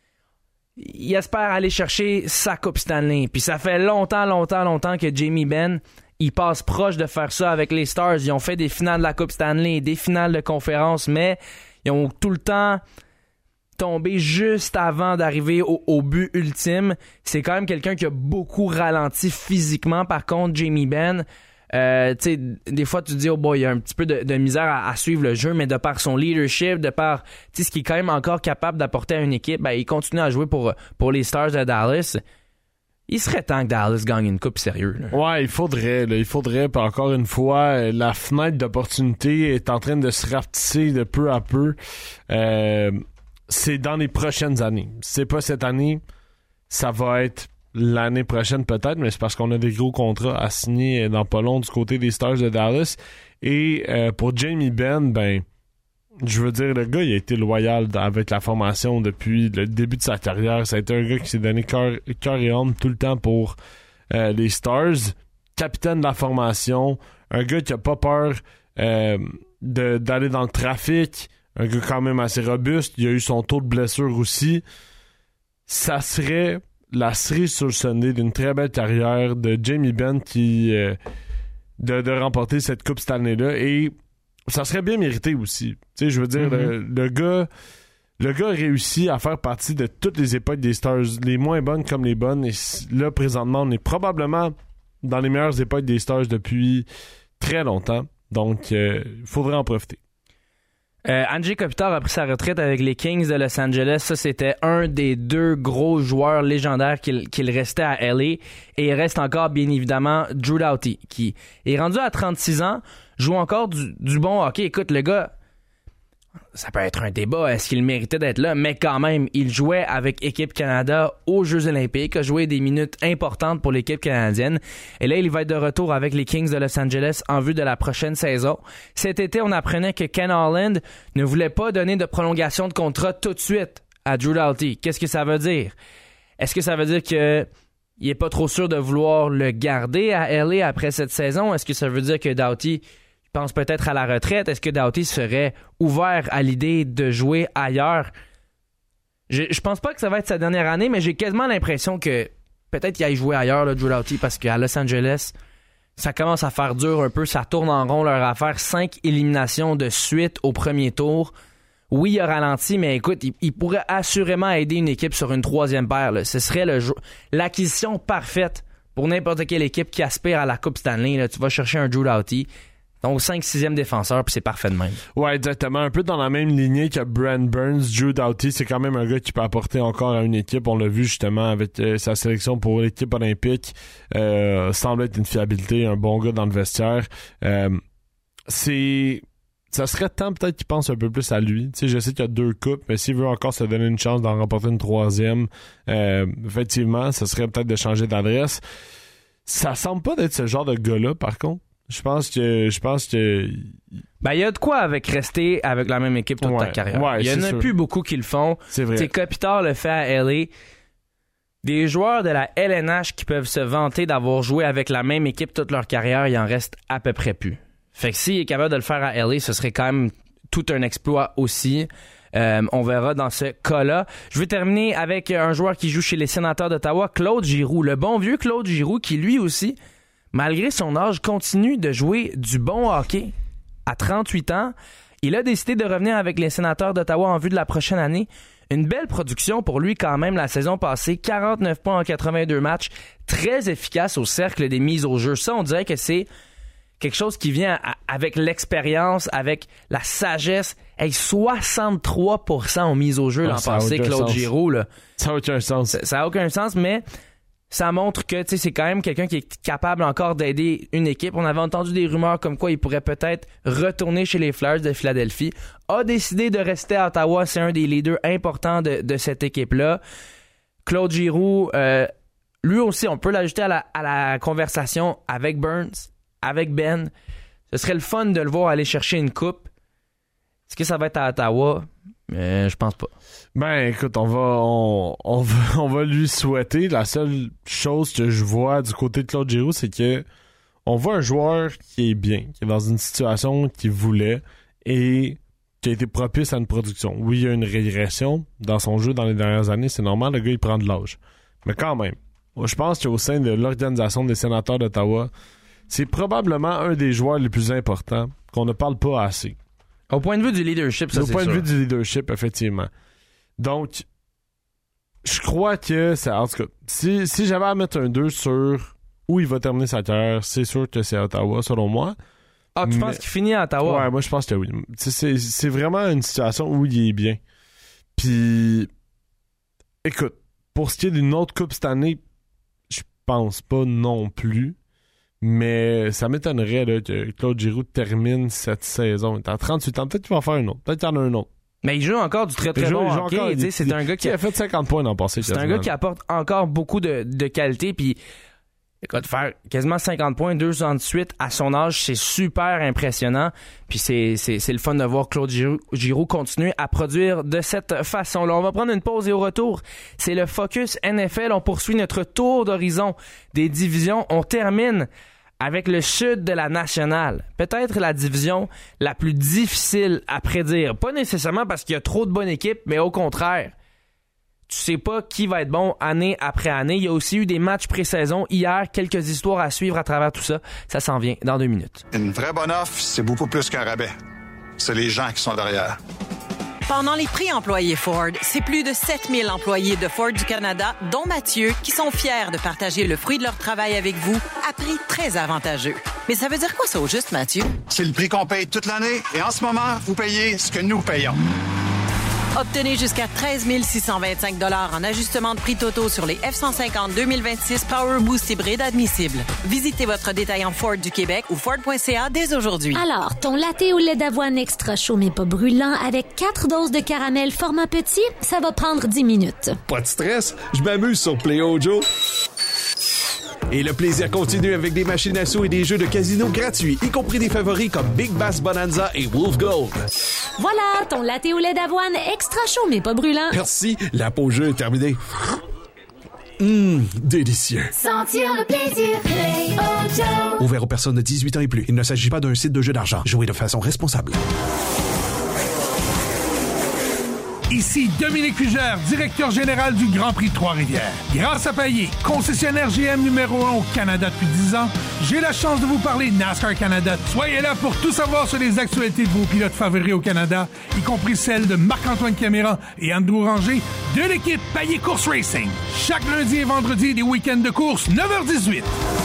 Speaker 8: Il espère aller chercher sa Coupe Stanley. Puis ça fait longtemps que Jamie Benn, il passe proche de faire ça avec les Stars. Ils ont fait des finales de la Coupe Stanley, des finales de conférence, mais ils ont tout le temps tombé juste avant d'arriver au but ultime. C'est quand même quelqu'un qui a beaucoup ralenti physiquement. Par contre, Jamie Benn, des fois tu te dis il y a un petit peu de misère à suivre le jeu, mais de par son leadership, de par ce qu'il est quand même encore capable d'apporter à une équipe, il continue à jouer pour les Stars de Dallas. Il serait temps que Dallas gagne une coupe sérieux. Là.
Speaker 9: Ouais, il faudrait. Puis encore une fois, la fenêtre d'opportunité est en train de se rapetisser de peu à peu. C'est dans les prochaines années. Si c'est pas cette année, ça va être l'année prochaine peut-être, mais c'est parce qu'on a des gros contrats à signer dans pas long du côté des Stars de Dallas. Et pour Jamie Benn, je veux dire, le gars, il a été loyal avec la formation depuis le début de sa carrière. Ça a été un gars qui s'est donné cœur et âme tout le temps pour les Stars. Capitaine de la formation, un gars qui a pas peur d'aller dans le trafic, un gars quand même assez robuste. Il a eu son taux de blessure aussi. Ça serait la cerise sur le Sunday d'une très belle carrière de Jamie Benn de remporter cette Coupe Stanley-là. Et ça serait bien mérité aussi. Tu sais, je veux dire, le gars a réussi à faire partie de toutes les époques des Stars, les moins bonnes comme les bonnes. Et là, présentement, on est probablement dans les meilleures époques des Stars depuis très longtemps. Donc, il faudrait en profiter.
Speaker 8: Anze Kopitar a pris sa retraite avec les Kings de Los Angeles. Ça, c'était un des 2 gros joueurs légendaires qu'il restait à LA. Et il reste encore, bien évidemment, Drew Doughty, qui est rendu à 36 ans, joue encore du bon hockey. Écoute, le gars, ça peut être un débat, est-ce qu'il méritait d'être là? Mais quand même, il jouait avec Équipe Canada aux Jeux Olympiques, a joué des minutes importantes pour l'équipe canadienne. Et là, il va être de retour avec les Kings de Los Angeles en vue de la prochaine saison. Cet été, on apprenait que Ken Holland ne voulait pas donner de prolongation de contrat tout de suite à Drew Doughty. Qu'est-ce que ça veut dire? Est-ce que ça veut dire qu'il est pas trop sûr de vouloir le garder à LA après cette saison? Est-ce que ça veut dire que Doughty pense peut-être à la retraite? Est-ce que Doughty serait ouvert à l'idée de jouer ailleurs? Je pense pas que ça va être sa dernière année, mais j'ai quasiment l'impression que peut-être qu'il aille jouer ailleurs, là, Drew Doughty, parce qu'à Los Angeles, ça commence à faire dur un peu. Ça tourne en rond leur affaire. 5 éliminations de suite au premier tour. Oui, il a ralenti, mais écoute, il pourrait assurément aider une équipe sur une 3e paire. Là. Ce serait l'acquisition parfaite pour n'importe quelle équipe qui aspire à la Coupe Stanley. Là. Tu vas chercher un Drew Doughty. Donc, 5-6e défenseur, puis c'est parfait de même. Ouais,
Speaker 9: exactement. Un peu dans la même lignée que Brent Burns. Drew Doughty, c'est quand même un gars qui peut apporter encore à une équipe. On l'a vu justement avec sa sélection pour l'équipe olympique. Semble être une fiabilité, un bon gars dans le vestiaire. Ça serait temps peut-être qu'il pense un peu plus à lui. Tu sais, je sais qu'il y a 2 coupes, mais s'il veut encore se donner une chance d'en remporter une 3e, effectivement, ça serait peut-être de changer d'adresse. Ça semble pas d'être ce genre de gars-là, par contre. Je pense que
Speaker 8: ben, il y a de quoi avec rester avec la même équipe toute ta carrière.
Speaker 9: Ouais,
Speaker 8: il y en a plus beaucoup qui le font.
Speaker 9: C'est vrai.
Speaker 8: Kopitar le fait à LA. Des joueurs de la LNH qui peuvent se vanter d'avoir joué avec la même équipe toute leur carrière, il en reste à peu près plus. Fait que s'il est capable de le faire à LA, ce serait quand même tout un exploit aussi. On verra dans ce cas-là. Je vais terminer avec un joueur qui joue chez les Sénateurs d'Ottawa, Claude Giroux. Le bon vieux Claude Giroux qui, lui aussi, malgré son âge, continue de jouer du bon hockey. À 38 ans, il a décidé de revenir avec les Sénateurs d'Ottawa en vue de la prochaine année. Une belle production pour lui quand même la saison passée. 49 points en 82 matchs. Très efficace au cercle des mises au jeu. Ça, on dirait que c'est quelque chose qui vient avec l'expérience, avec la sagesse. Hey, 63% aux mises au jeu l'an passé, Claude Giroux. Là.
Speaker 9: Ça n'a aucun sens.
Speaker 8: Ça n'a aucun sens, mais ça montre que c'est quand même quelqu'un qui est capable encore d'aider une équipe. On avait entendu des rumeurs comme quoi il pourrait peut-être retourner chez les Flyers de Philadelphie. A décidé de rester à Ottawa. C'est un des leaders importants de cette équipe-là. Claude Giroux, lui aussi, on peut l'ajouter à la conversation avec Burns, avec Ben. Ce serait le fun de le voir aller chercher une coupe. Est-ce que ça va être à Ottawa? Je pense pas.
Speaker 9: Ben écoute, on va lui souhaiter. La seule chose que je vois du côté de Claude Giroux, c'est que on voit un joueur qui est bien, qui est dans une situation qu'il voulait et qui a été propice à une production. Oui, il y a une régression dans son jeu dans les dernières années, c'est normal, le gars il prend de l'âge. Mais quand même, je pense qu'au sein de l'organisation des Sénateurs d'Ottawa, c'est probablement un des joueurs les plus importants qu'on ne parle pas assez.
Speaker 8: Au point de vue du leadership, ça c'est sûr.
Speaker 9: Au point de vue du leadership, effectivement. Donc, je crois que c'est... En tout cas, si j'avais à mettre un 2 sur où il va terminer sa carrière, c'est sûr que c'est à Ottawa, selon moi.
Speaker 8: Ah, tu penses qu'il finit à Ottawa?
Speaker 9: Ouais, moi je pense que oui. C'est vraiment une situation où il est bien. Puis, écoute, pour ce qui est d'une autre coupe cette année, je pense pas non plus. Mais ça m'étonnerait là, que Claude Giroux termine cette saison. Il est à 38 ans. Peut-être qu'il va en faire un autre. Peut-être qu'il y en a un autre.
Speaker 8: Mais il joue encore du très très bon hockey. C'est un gars qui
Speaker 9: a fait 50 points l'an passé.
Speaker 8: C'est un gars qui apporte encore beaucoup de qualité. Puis, écoute, faire quasiment 50 points, 2,68 à son âge, c'est super impressionnant. Puis c'est le fun de voir Claude Giroux continuer à produire de cette façon-là. On va prendre une pause et au retour, c'est le Focus NFL. On poursuit notre tour d'horizon des divisions. On termine avec le sud de la nationale. Peut-être la division la plus difficile à prédire. Pas nécessairement parce qu'il y a trop de bonnes équipes, mais au contraire. Tu sais pas qui va être bon année après année. Il y a aussi eu des matchs pré-saison hier. Quelques histoires à suivre à travers tout ça. Ça s'en vient dans 2 minutes.
Speaker 10: Une vraie bonne offre, c'est beaucoup plus qu'un rabais. c'est les gens qui sont derrière.
Speaker 11: Pendant les prix employés Ford, c'est plus de 7000 employés de Ford du Canada, dont Mathieu, qui sont fiers de partager le fruit de leur travail avec vous à prix très avantageux. Mais ça veut dire quoi ça au juste, Mathieu?
Speaker 10: C'est le prix qu'on paye toute l'année et en ce moment, vous payez ce que nous payons.
Speaker 11: Obtenez jusqu'à 13 625 $ en ajustement de prix totaux sur les F-150 2026 Power Boost hybride admissibles. Visitez votre détaillant Ford du Québec ou Ford.ca dès aujourd'hui.
Speaker 12: Alors, ton latte au lait d'avoine extra chaud mais pas brûlant avec 4 doses de caramel format petit, ça va prendre 10 minutes.
Speaker 13: Pas de stress, je m'amuse sur Play-O Joe. Et le plaisir continue avec des machines à sous et des jeux de casino gratuits, y compris des favoris comme Big Bass Bonanza et Wolf Gold.
Speaker 12: Voilà, ton latte au lait d'avoine extra chaud mais pas brûlant.
Speaker 13: Merci, la pause jeu est terminée. Délicieux.
Speaker 14: Sentir le plaisir, Play-O Joe.
Speaker 13: Ouvert aux personnes de 18 ans et plus. Il ne s'agit pas d'un site de jeu d'argent. Jouez de façon responsable.
Speaker 15: Ici Dominique Fugère, directeur général du Grand Prix de Trois-Rivières. Grâce à Payet, concessionnaire GM numéro 1 au Canada depuis 10 ans, j'ai la chance de vous parler NASCAR Canada. Soyez là pour tout savoir sur les actualités de vos pilotes favoris au Canada, y compris celles de Marc-Antoine Caméra et Andrew Ranger de l'équipe Payet Course Racing. Chaque lundi et vendredi, des week-ends de course, 9h18.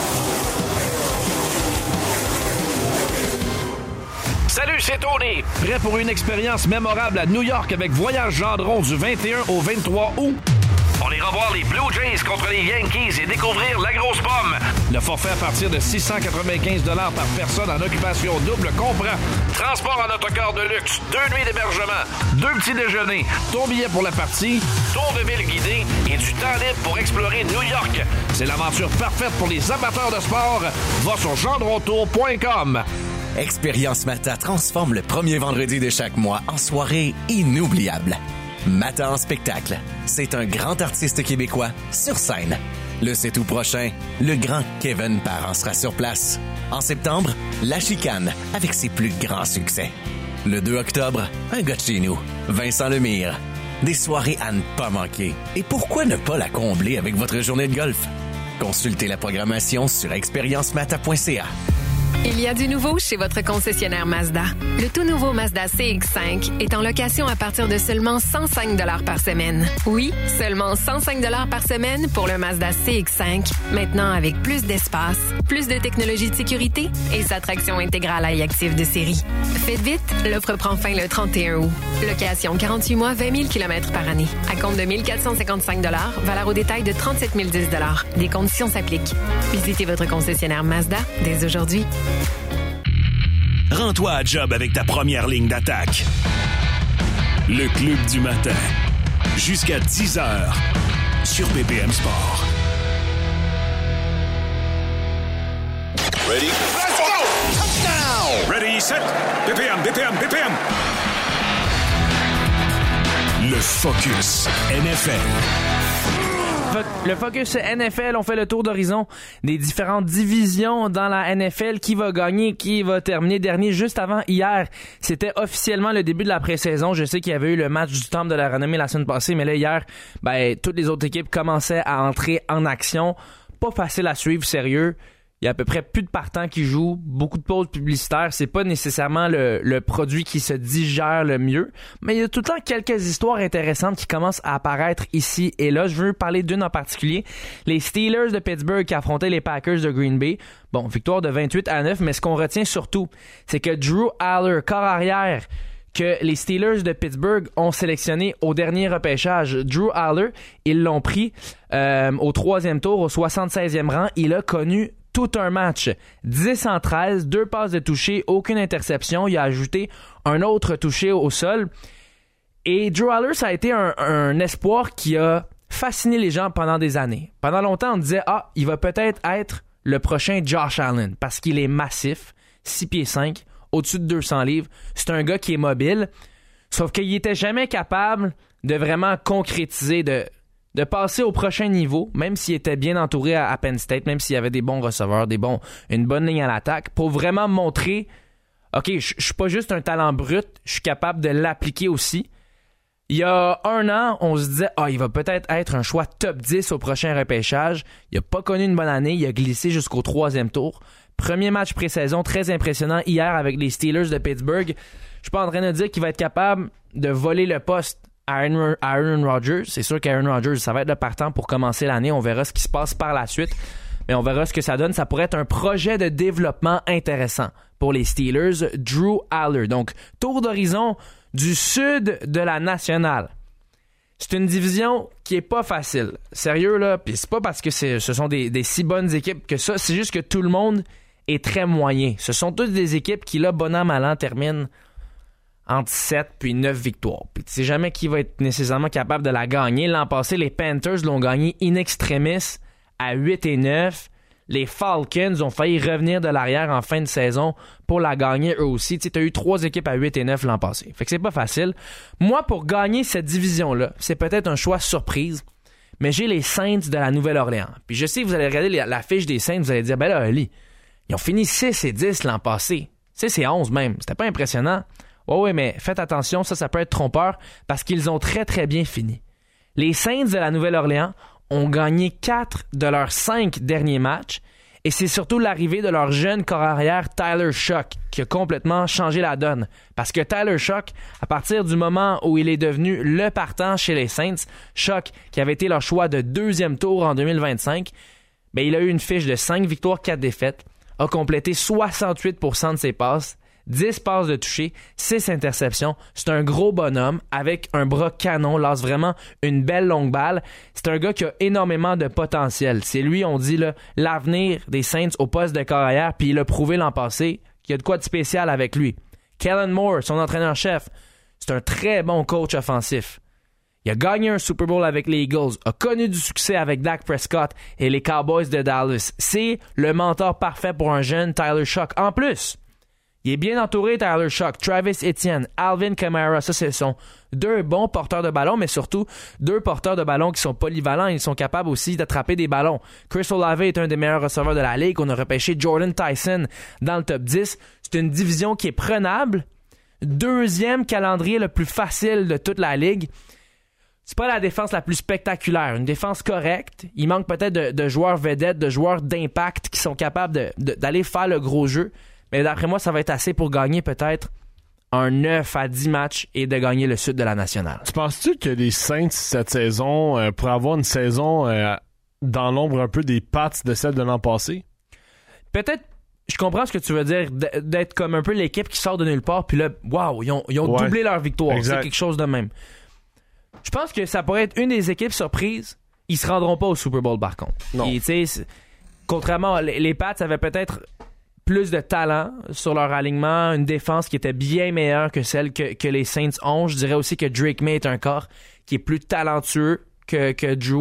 Speaker 16: Salut, c'est Tony. Prêt pour une expérience mémorable à New York avec Voyage Gendron du 21 au 23 août? On ira voir les Blue Jays contre les Yankees et découvrir la grosse pomme. Le forfait à partir de 695 $ par personne en occupation double comprend transport en autocar de luxe, 2 nuits d'hébergement, 2 petits déjeuners, ton billet pour la partie, tour de ville guidé et du temps libre pour explorer New York. C'est l'aventure parfaite pour les amateurs de sport. Va sur gendrontour.com.
Speaker 6: Expérience Mata transforme le premier vendredi de chaque mois en soirée inoubliable. Mata en spectacle, c'est un grand artiste québécois sur scène. Le 7 août prochain, le grand Kevin Parent sera sur place. En septembre, La Chicane avec ses plus grands succès. Le 2 octobre, un gars de chez nous, Vincent Lemire. Des soirées à ne pas manquer. Et pourquoi ne pas la combler avec votre journée de golf? Consultez la programmation sur expériencemata.ca.
Speaker 2: Il y a du nouveau chez votre concessionnaire Mazda. Le tout nouveau Mazda CX-5 est en location à partir de seulement 105 $ par semaine. Oui, seulement 105 $ par semaine pour le Mazda CX-5, maintenant avec plus d'espace, plus de technologie de sécurité et sa traction intégrale à e-active de série. Faites vite, l'offre prend fin le 31 août. Location 48 mois, 20 000 km par année. À compte de 1 455 $, valeur au détail de 37 010 $. Des conditions s'appliquent. Visitez votre concessionnaire Mazda dès aujourd'hui.
Speaker 7: Rends-toi à job avec ta première ligne d'attaque. Le Club du matin. Jusqu'à 10h sur BPM Sport.
Speaker 10: Ready? Let's go! Touchdown! Ready, set, BPM.
Speaker 7: Le Focus NFL.
Speaker 8: Le Focus NFL, on fait le tour d'horizon des différentes divisions dans la NFL. Qui va gagner, qui va terminer dernier. Juste avant hier, c'était officiellement le début de la pré-saison. Je sais qu'il y avait eu le match du Temple de la Renommée la semaine passée, mais là, hier, toutes les autres équipes commençaient à entrer en action. Pas facile à suivre, sérieux. Il y a à peu près plus de partants qui jouent, beaucoup de pauses publicitaires. C'est pas nécessairement le produit qui se digère le mieux, mais il y a tout le temps quelques histoires intéressantes qui commencent à apparaître ici et là. Je veux parler d'une en particulier. Les Steelers de Pittsburgh qui affrontaient les Packers de Green Bay. Bon, victoire de 28-9, mais ce qu'on retient surtout, c'est que Drew Aller, corps arrière, que les Steelers de Pittsburgh ont sélectionné au dernier repêchage. Drew Aller, ils l'ont pris au 3e tour, au 76e rang. Il a connu tout un match. 10-13, 2 passes de toucher, aucune interception. Il a ajouté un autre touché au sol. Et Drew Aller, ça a été un espoir qui a fasciné les gens pendant des années. Pendant longtemps, on disait, il va peut-être être le prochain Josh Allen parce qu'il est massif, 6 pieds 5, au-dessus de 200 livres. C'est un gars qui est mobile, sauf qu'il était jamais capable de vraiment concrétiser, de passer au prochain niveau, même s'il était bien entouré à Penn State, même s'il y avait des bons receveurs, une bonne ligne à l'attaque, pour vraiment montrer, OK, je suis pas juste un talent brut, je suis capable de l'appliquer aussi. Il y a 1 an, on se disait, il va peut-être être un choix top 10 au prochain repêchage. Il a pas connu une bonne année, il a glissé jusqu'au 3e tour. Premier match pré-saison très impressionnant hier avec les Steelers de Pittsburgh. Je suis pas en train de dire qu'il va être capable de voler le poste à Aaron Rodgers. C'est sûr qu'Aaron Rodgers, ça va être le partant pour commencer l'année. On verra ce qui se passe par la suite. Mais on verra ce que ça donne. Ça pourrait être un projet de développement intéressant pour les Steelers. Drew Aller. Donc, tour d'horizon du sud de la nationale. C'est une division qui est pas facile. Sérieux, là. Puis c'est pas parce que ce sont des si bonnes équipes que ça. C'est juste que tout le monde est très moyen. Ce sont toutes des équipes qui, là, bon an, mal an, terminent entre 7 puis 9 victoires. Puis tu sais jamais qui va être nécessairement capable de la gagner. L'an passé, les Panthers l'ont gagné in extremis à 8-9. Les Falcons ont failli revenir de l'arrière en fin de saison pour la gagner eux aussi. Tu sais, t'as eu 3 équipes à 8-9 l'an passé. Fait que c'est pas facile. Moi, pour gagner cette division-là, c'est peut-être un choix surprise, mais j'ai les Saints de la Nouvelle-Orléans. Puis je sais que vous allez regarder la fiche des Saints, vous allez dire, ben là, Ali, ils ont fini 6-10 l'an passé. 6-11 même. C'était pas impressionnant. Oui, mais faites attention, ça peut être trompeur parce qu'ils ont très, très bien fini. Les Saints de la Nouvelle-Orléans ont gagné 4 de leurs 5 derniers matchs et c'est surtout l'arrivée de leur jeune corps arrière Tyler Shough qui a complètement changé la donne. Parce que Tyler Shough, à partir du moment où il est devenu le partant chez les Saints, Shough, qui avait été leur choix de 2e tour en 2025, ben, il a eu une fiche de 5 victoires, 4 défaites, a complété 68% de ses passes, 10 passes de toucher, 6 interceptions. C'est un gros bonhomme avec un bras canon, lance vraiment une belle longue balle. C'est un gars qui a énormément de potentiel. C'est lui, on dit, là, l'avenir des Saints au poste de corps arrière, puis il a prouvé l'an passé qu'il y a de quoi de spécial avec lui. Kellen Moore, son entraîneur-chef, c'est un très bon coach offensif. Il a gagné un Super Bowl avec les Eagles, a connu du succès avec Dak Prescott et les Cowboys de Dallas. C'est le mentor parfait pour un jeune Tyler Shough. En plus, il est bien entouré, Tyler Shough, Travis Etienne, Alvin Kamara. Ça, ce sont 2 bons porteurs de ballon, mais surtout 2 porteurs de ballon qui sont polyvalents. Ils sont capables aussi d'attraper des ballons. Chris Olave est un des meilleurs receveurs de la Ligue. On a repêché Jordan Tyson dans le top 10. C'est une division qui est prenable. 2e calendrier le plus facile de toute la Ligue. C'est pas la défense la plus spectaculaire. Une défense correcte. Il manque peut-être de joueurs vedettes, de joueurs d'impact qui sont capables d'aller faire le gros jeu. Mais d'après moi, ça va être assez pour gagner peut-être un 9 à 10 matchs et de gagner le sud de la nationale.
Speaker 9: Tu penses-tu que les Saints, cette saison, pour avoir une saison dans l'ombre un peu des pattes de celle de l'an passé?
Speaker 8: Peut-être, je comprends ce que tu veux dire, d'être comme un peu l'équipe qui sort de nulle part, puis là, waouh, ils ont doublé leur victoire. Exact. C'est quelque chose de même. Je pense que ça pourrait être une des équipes surprises. Ils se rendront pas au Super Bowl, par contre. Non. Et, contrairement, les Pats avaient peut-être plus de talent sur leur alignement, une défense qui était bien meilleure que celle que les Saints ont. Je dirais aussi que Drake May est un corps qui est plus talentueux que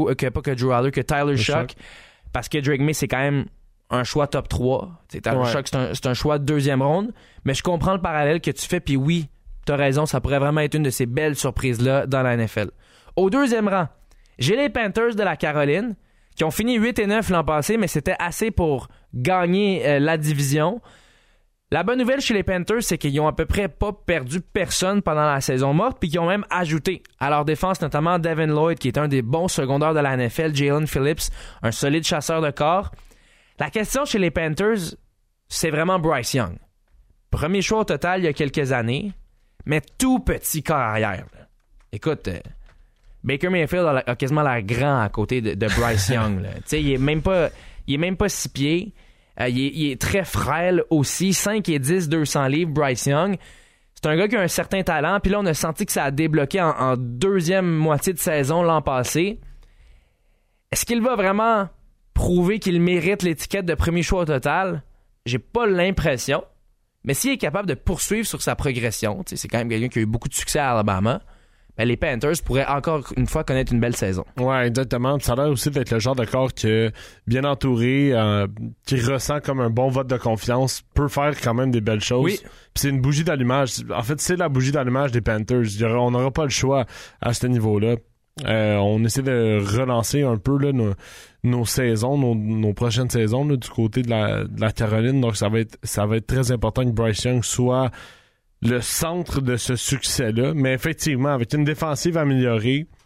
Speaker 8: Tyler Shough, parce que Drake May, c'est quand même un choix top 3. Tyler Shough, c'est un choix de 2e ronde, mais je comprends le parallèle que tu fais, puis oui, t'as raison, ça pourrait vraiment être une de ces belles surprises-là dans la NFL. Au 2e rang, j'ai les Panthers de la Caroline, qui ont fini 8-9 l'an passé, mais c'était assez pour gagner la division. La bonne nouvelle chez les Panthers, c'est qu'ils ont à peu près pas perdu personne pendant la saison morte, puis qu'ils ont même ajouté à leur défense, notamment Devin Lloyd, qui est un des bons secondaires de la NFL, Jalen Phillips, un solide chasseur de corps. La question chez les Panthers, c'est vraiment Bryce Young. Premier choix au total il y a quelques années, mais tout petit corps arrière. Écoute, Baker Mayfield a quasiment l'air grand à côté de Bryce Young. Il est même pas 6 pieds. Il est très frêle aussi. 5'10", 200 livres, Bryce Young. C'est un gars qui a un certain talent. Puis là, on a senti que ça a débloqué en 2e moitié de saison l'an passé. Est-ce qu'il va vraiment prouver qu'il mérite l'étiquette de premier choix au total? J'ai pas l'impression. Mais s'il est capable de poursuivre sur sa progression, c'est quand même quelqu'un qui a eu beaucoup de succès à Alabama, ben les Panthers pourraient encore une fois connaître une belle saison. Ouais, exactement. Ça a l'air aussi d'être le genre de corps qui, bien entouré, qui ressent comme un bon vote de confiance, peut faire quand même des belles choses. Oui. Puis c'est une bougie d'allumage. En fait, c'est la bougie d'allumage des Panthers. On n'aura pas le choix à ce niveau-là. On essaie de relancer un peu là, nos saisons, nos prochaines saisons là, du côté de la Caroline. Donc ça va être très important que Bryce Young soit le centre de ce succès-là. Mais effectivement, avec une défensive améliorée,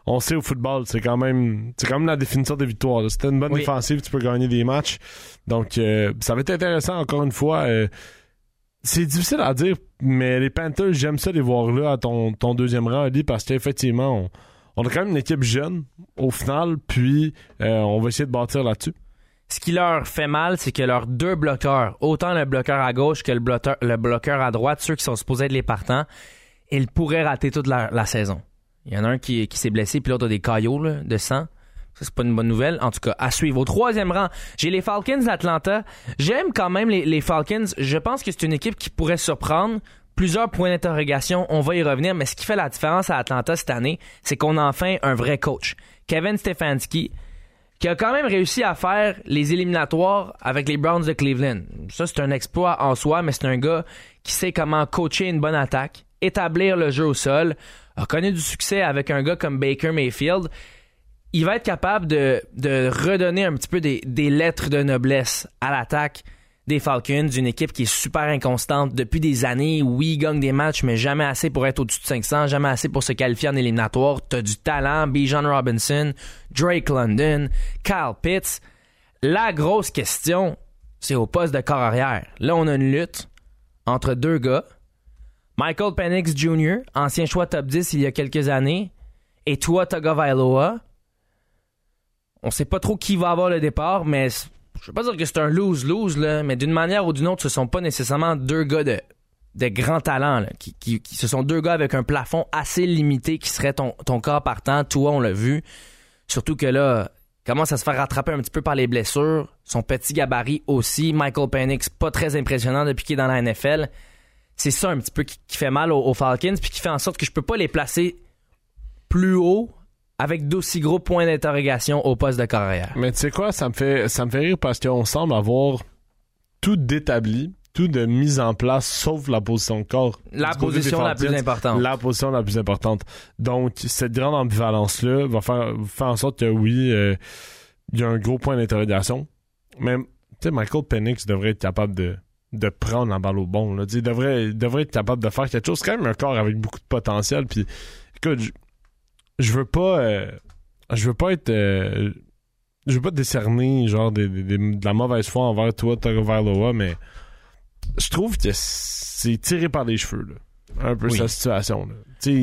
Speaker 9: on sait au football, c'est quand même la définition de victoire. Là. Si t'as une bonne défensive, tu peux gagner des matchs. Donc, ça va être intéressant, encore une fois. C'est difficile à dire, mais les Panthers, j'aime ça les voir là à ton deuxième rang, Ali, parce qu'effectivement, on a quand même une équipe jeune au final, puis on va essayer de bâtir là-dessus.
Speaker 8: Ce qui leur fait mal, c'est que leurs deux bloqueurs, autant le bloqueur à gauche que le bloqueur à droite, ceux qui sont supposés être les partants, ils pourraient rater toute la saison. Il y en a un qui s'est blessé, puis l'autre a des caillots là, de sang. Ça, c'est pas une bonne nouvelle. En tout cas, à suivre. Au troisième rang, j'ai les Falcons d'Atlanta. J'aime quand même les Falcons. Je pense que c'est une équipe qui pourrait surprendre. Plusieurs points d'interrogation, on va y revenir, mais ce qui fait la différence à Atlanta cette année, c'est qu'on a enfin un vrai coach. Kevin Stefanski, qui a quand même réussi à faire les éliminatoires avec les Browns de Cleveland. Ça, c'est un exploit en soi, mais c'est un gars qui sait comment coacher une bonne attaque, établir le jeu au sol, a connu du succès avec un gars comme Baker Mayfield. Il va être capable de redonner un petit peu des lettres de noblesse à l'attaque des Falcons, une équipe qui est super inconstante depuis des années. Oui, ils gagnent des matchs, mais jamais assez pour être au-dessus de 500, jamais assez pour se qualifier en éliminatoire. T'as du talent, Bijan Robinson, Drake London, Kyle Pitts. La grosse question, c'est au poste de corps arrière. Là, on a une lutte entre deux gars. Michael Penix Jr., ancien choix top 10 il y a quelques années, et Tua Tagovailoa. On sait pas trop qui va avoir le départ, mais je veux pas dire que c'est un lose-lose, là, mais d'une manière ou d'une autre, ce sont pas nécessairement deux gars de grands talents, là, ce sont deux gars avec un plafond assez limité qui serait ton corps partant. Toi, on l'a vu. Surtout que là, commence à se faire rattraper un petit peu par les blessures. Son petit gabarit aussi. Michael Penix, pas très impressionnant depuis qu'il est dans la NFL. C'est ça un petit peu qui fait mal aux Falcons, puis qui fait en sorte que je peux pas les placer plus haut avec d'aussi gros points d'interrogation au poste de carrière.
Speaker 9: Mais tu sais quoi, ça me fait rire parce qu'on semble avoir tout d'établi, tout de mis en place, sauf la position de corps.
Speaker 8: La position la plus importante.
Speaker 9: La position la plus importante. Donc, cette grande ambivalence-là va faire en sorte que oui, il y a un gros point d'interrogation. Mais, tu sais, Michael Penix devrait être capable de prendre la balle au bon. Là. Il devrait être capable de faire quelque chose. C'est quand même un corps avec beaucoup de potentiel. Puis, écoute, je veux pas décerner genre de la mauvaise foi envers toi, Tagovailoa, mais je trouve que c'est tiré par les cheveux là, un peu sa situation là.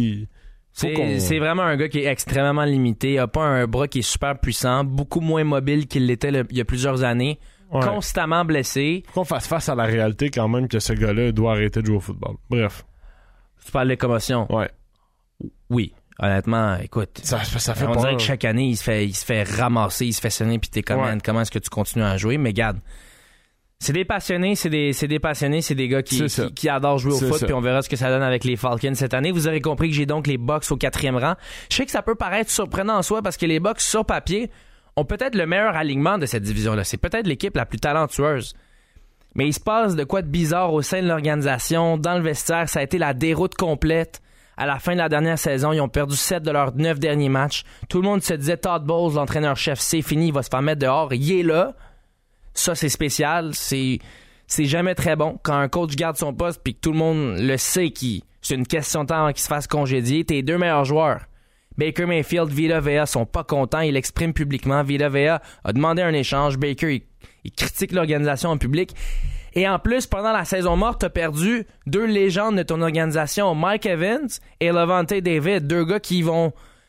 Speaker 8: C'est vraiment un gars qui est extrêmement limité, il a pas un bras qui est super puissant, beaucoup moins mobile qu'il l'était il y a plusieurs années, constamment blessé.
Speaker 9: Faut qu'on fasse face à la réalité quand même que ce gars-là doit arrêter de jouer au football. Bref.
Speaker 8: Tu parles de commotion.
Speaker 9: Ouais.
Speaker 8: Oui. Honnêtement, écoute,
Speaker 9: ça fait
Speaker 8: on dirait que chaque année, il se fait ramasser, il se fait sonner, puis t'es comment est-ce que tu continues à jouer? Mais regarde, c'est des passionnés, c'est des passionnés, c'est des gars qui adorent jouer au foot, puis on verra ce que ça donne avec les Falcons cette année. Vous aurez compris que j'ai donc les Bucks au 4e rang. Je sais que ça peut paraître surprenant en soi, parce que les Bucks, sur papier, ont peut-être le meilleur alignement de cette division-là. C'est peut-être l'équipe la plus talentueuse. Mais il se passe de quoi de bizarre au sein de l'organisation, dans le vestiaire, ça a été la déroute complète. À la fin de la dernière saison, ils ont perdu 7 de leurs 9 derniers matchs. Tout le monde se disait Todd Bowles, l'entraîneur-chef, c'est fini, il va se faire mettre dehors. Il est là. Ça, c'est spécial. C'est jamais très bon. Quand un coach garde son poste puis que tout le monde le sait c'est une question de temps avant qu'il se fasse congédier, tes deux meilleurs joueurs, Baker Mayfield, Vita Vea, sont pas contents. Ils l'expriment publiquement. Vita Vea a demandé un échange. Baker, il critique l'organisation en public. Et en plus, pendant la saison morte, t'as perdu deux légendes de ton organisation, Mike Evans et Lavonte David, deux gars qui vont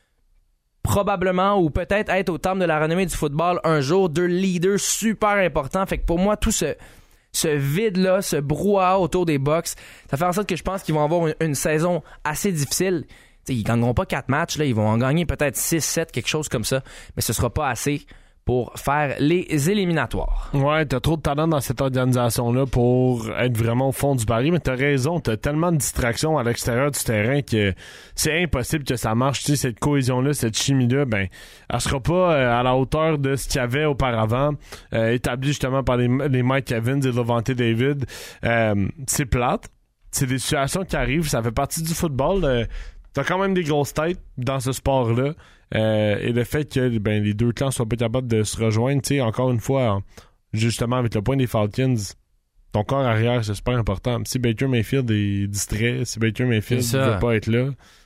Speaker 8: probablement ou peut-être être au temple de la renommée du football un jour, deux leaders super importants. Fait que pour moi, tout ce vide-là, ce brouhaha autour des Bucks, ça fait en sorte que je pense qu'ils vont avoir une saison assez difficile. T'sais, ils gagneront pas 4 matchs, là, ils vont en gagner peut-être 6, 7, quelque chose comme ça, mais ce sera pas assez pour faire les éliminatoires.
Speaker 9: Ouais, t'as trop de talent dans cette organisation-là pour être vraiment au fond du baril, mais t'as raison, t'as tellement de distractions à l'extérieur du terrain que c'est impossible que ça marche. Tu sais, cette cohésion-là, cette chimie-là, ben, elle sera pas à la hauteur de ce qu'il y avait auparavant, établi justement par les Mike Evans et Lavonte David. C'est plate. C'est des situations qui arrivent, ça fait partie du football. T'as quand même des grosses têtes dans ce sport-là. Et le fait que les deux clans soient pas capables de se rejoindre, tu sais, encore une fois, justement avec le point des Falcons, ton corps arrière, c'est super important. Si Baker Mayfield est distrait, si Baker Mayfield ne veut pas être là,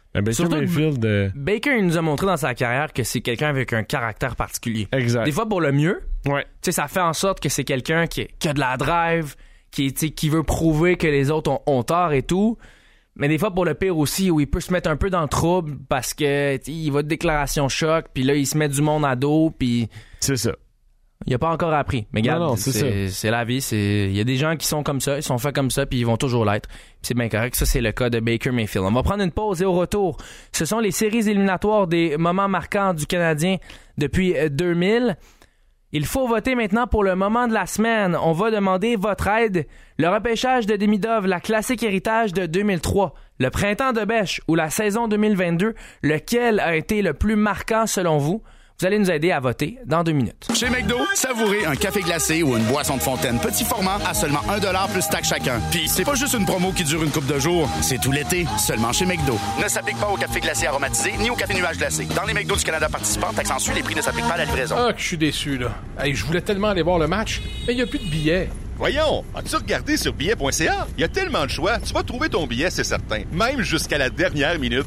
Speaker 9: Baker
Speaker 8: Surtout
Speaker 9: Mayfield...
Speaker 8: Baker, il nous a montré dans sa carrière que c'est quelqu'un avec un caractère particulier.
Speaker 9: Exact.
Speaker 8: Des fois, pour le mieux,
Speaker 9: ouais.
Speaker 8: Ça fait en sorte que c'est quelqu'un qui a de la drive, qui veut prouver que les autres ont tort et tout. Mais des fois, pour le pire aussi, où il peut se mettre un peu dans le trouble parce que il va de déclaration choc, puis là, il se met du monde à dos, puis...
Speaker 9: C'est ça.
Speaker 8: Il a pas encore appris. Mais regarde,
Speaker 9: non, c'est
Speaker 8: la vie. Il y a des gens qui sont comme ça, ils sont faits comme ça, puis ils vont toujours l'être. Puis c'est bien correct. Ça, c'est le cas de Baker Mayfield. On va prendre une pause et au retour, ce sont les séries éliminatoires des moments marquants du Canadien depuis 2000. Il faut voter maintenant pour le moment de la semaine. On va demander votre aide. Le repêchage de Demidov, la classique héritage de 2003, le printemps de Bêche ou la saison 2022, lequel a été le plus marquant selon vous? Vous allez nous aider à voter dans 2 minutes.
Speaker 1: Chez McDo, savourez un café glacé ou une boisson de fontaine petit format à seulement 1$ plus taxe chacun. Puis c'est pas juste une promo qui dure une couple de jours, c'est tout l'été, seulement chez McDo. Ne s'applique pas au café glacé aromatisé ni au café nuage glacé. Dans les McDo du Canada participants, taxe en Suisse, les prix ne s'appliquent pas à la livraison.
Speaker 17: Ah, que je suis déçu, là. Hey, je voulais tellement aller voir le match, mais il n'y a plus de billets.
Speaker 18: Voyons, as-tu regardé sur billet.ca? Il y a tellement de choix, tu vas trouver ton billet, c'est certain. Même jusqu'à la dernière minute.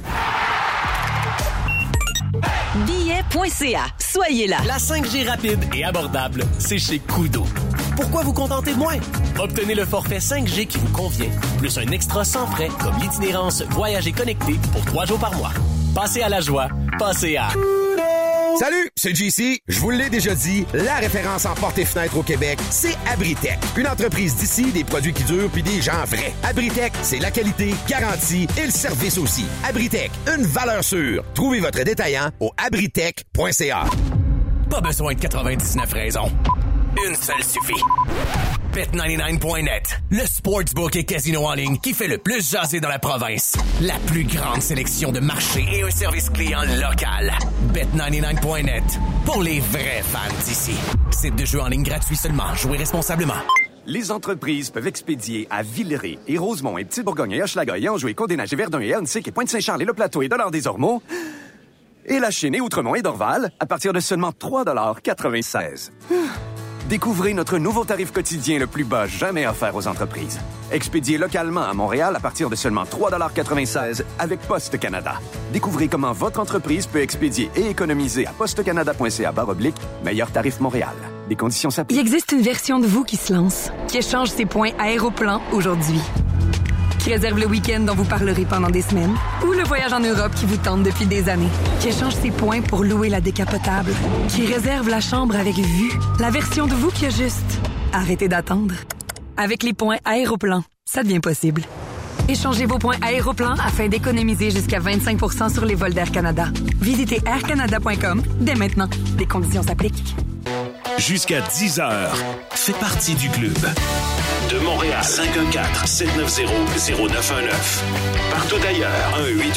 Speaker 11: Billet.ca. Soyez là.
Speaker 19: La 5G rapide et abordable, c'est chez Koodo. Pourquoi vous contenter de moins? Obtenez le forfait 5G qui vous convient, plus un extra sans frais comme l'itinérance Voyager connecté pour 3 jours par mois. Passez à la joie. Passez à...
Speaker 20: Salut, c'est JC. Je vous l'ai déjà dit, la référence en portes et fenêtres au Québec, c'est Abritech. Une entreprise d'ici, des produits qui durent puis des gens vrais. Abritech, c'est la qualité, garantie et le service aussi. Abritech, une valeur sûre. Trouvez votre détaillant au abritech.ca.
Speaker 6: Pas besoin de 99 raisons. Une seule suffit. Bet99.net, le sportsbook et casino en ligne qui fait le plus jaser dans la province. La plus grande sélection de marchés et un service client local. Bet99.net, pour les vrais fans d'ici. Site de jeu en ligne gratuit seulement. Jouez responsablement.
Speaker 5: Les entreprises peuvent expédier à Villeray et Rosemont et Petite-Bourgogne et Hochelaga et Anjou et Côte-des-Neiges et Verdun et Huntsic et Pointe-Saint-Charles et Le Plateau et Dollard-des-Ormeaux et La Chênaie, Outremont et Dorval à partir de seulement 3,96 $. Découvrez notre nouveau tarif quotidien le plus bas jamais offert aux entreprises. Expédié localement à Montréal à partir de seulement 3,96 $ avec Poste Canada. Découvrez comment votre entreprise peut expédier et économiser à postecanada.ca/meilleur tarif Montréal. Les conditions s'appliquent.
Speaker 2: Il existe une version de vous qui se lance, qui échange ses points Aéroplan aujourd'hui, qui réserve le week-end dont vous parlerez pendant des semaines, ou le voyage en Europe qui vous tente depuis des années, qui échange ses points pour louer la décapotable, qui réserve la chambre avec vue, la version de vous qui a juste arrêté d'attendre. Avec les points Aéroplan, ça devient possible. Échangez vos points Aéroplan afin d'économiser jusqu'à 25% sur les vols d'Air Canada. Visitez aircanada.com dès maintenant. Les conditions s'appliquent.
Speaker 7: Jusqu'à 10h, fais partie du club. De Montréal, 514-790-0919. Partout ailleurs,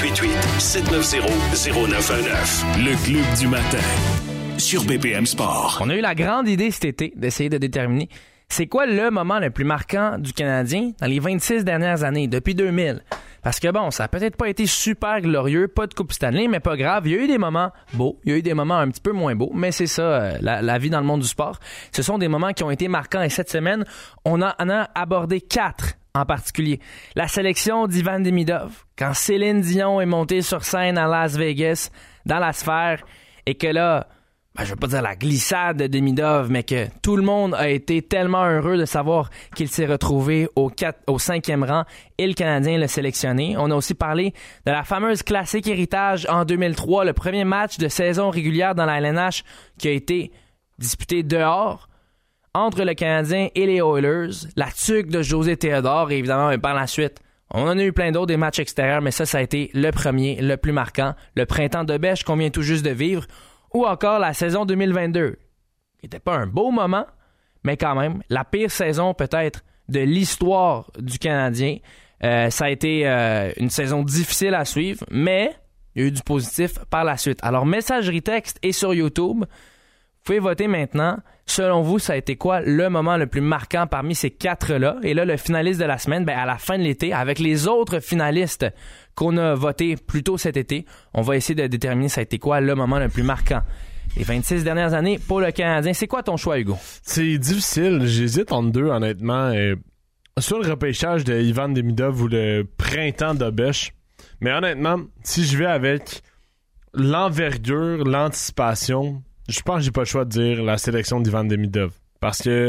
Speaker 7: 1-888-790-0919. Le club du matin, sur BPM Sport.
Speaker 8: On a eu la grande idée cet été d'essayer de déterminer c'est quoi le moment le plus marquant du Canadien dans les 26 dernières années, depuis 2000. Parce que bon, ça a peut-être pas été super glorieux, pas de Coupe Stanley, mais pas grave. Il y a eu des moments beaux, il y a eu des moments un petit peu moins beaux, mais c'est ça, la vie dans le monde du sport. Ce sont des moments qui ont été marquants et cette semaine, on en a abordé 4 en particulier. La sélection d'Ivan Demidov, quand Céline Dion est montée sur scène à Las Vegas, dans la sphère, et que là, je veux pas dire la glissade de Demidov, mais que tout le monde a été tellement heureux de savoir qu'il s'est retrouvé au 5e rang et le Canadien l'a sélectionné. On a aussi parlé de la fameuse classique héritage en 2003, le premier match de saison régulière dans la LNH qui a été disputé dehors entre le Canadien et les Oilers, la tuque de José Théodore et évidemment par la suite. On en a eu plein d'autres, des matchs extérieurs, mais ça a été le premier, le plus marquant. Le printemps de Bêche qu'on vient tout juste de vivre. Ou encore la saison 2022, qui n'était pas un beau moment, mais quand même, la pire saison peut-être de l'histoire du Canadien. Ça a été une saison difficile à suivre, mais il y a eu du positif par la suite. Alors, messagerie texte et sur YouTube, vous pouvez voter maintenant. Selon vous, ça a été quoi le moment le plus marquant parmi ces 4-là? Et là, le finaliste de la semaine, à la fin de l'été, avec les autres finalistes qu'on a votés plus tôt cet été, on va essayer de déterminer ça a été quoi le moment le plus marquant. Les 26 dernières années pour le Canadien. C'est quoi ton choix, Hugo?
Speaker 9: C'est difficile. J'hésite entre deux, honnêtement. Soit le repêchage de Ivan Demidov ou le printemps de Bêche. Mais honnêtement, si je vais avec l'envergure, l'anticipation, je pense que j'ai pas le choix de dire la sélection d'Ivan Demidov. Parce que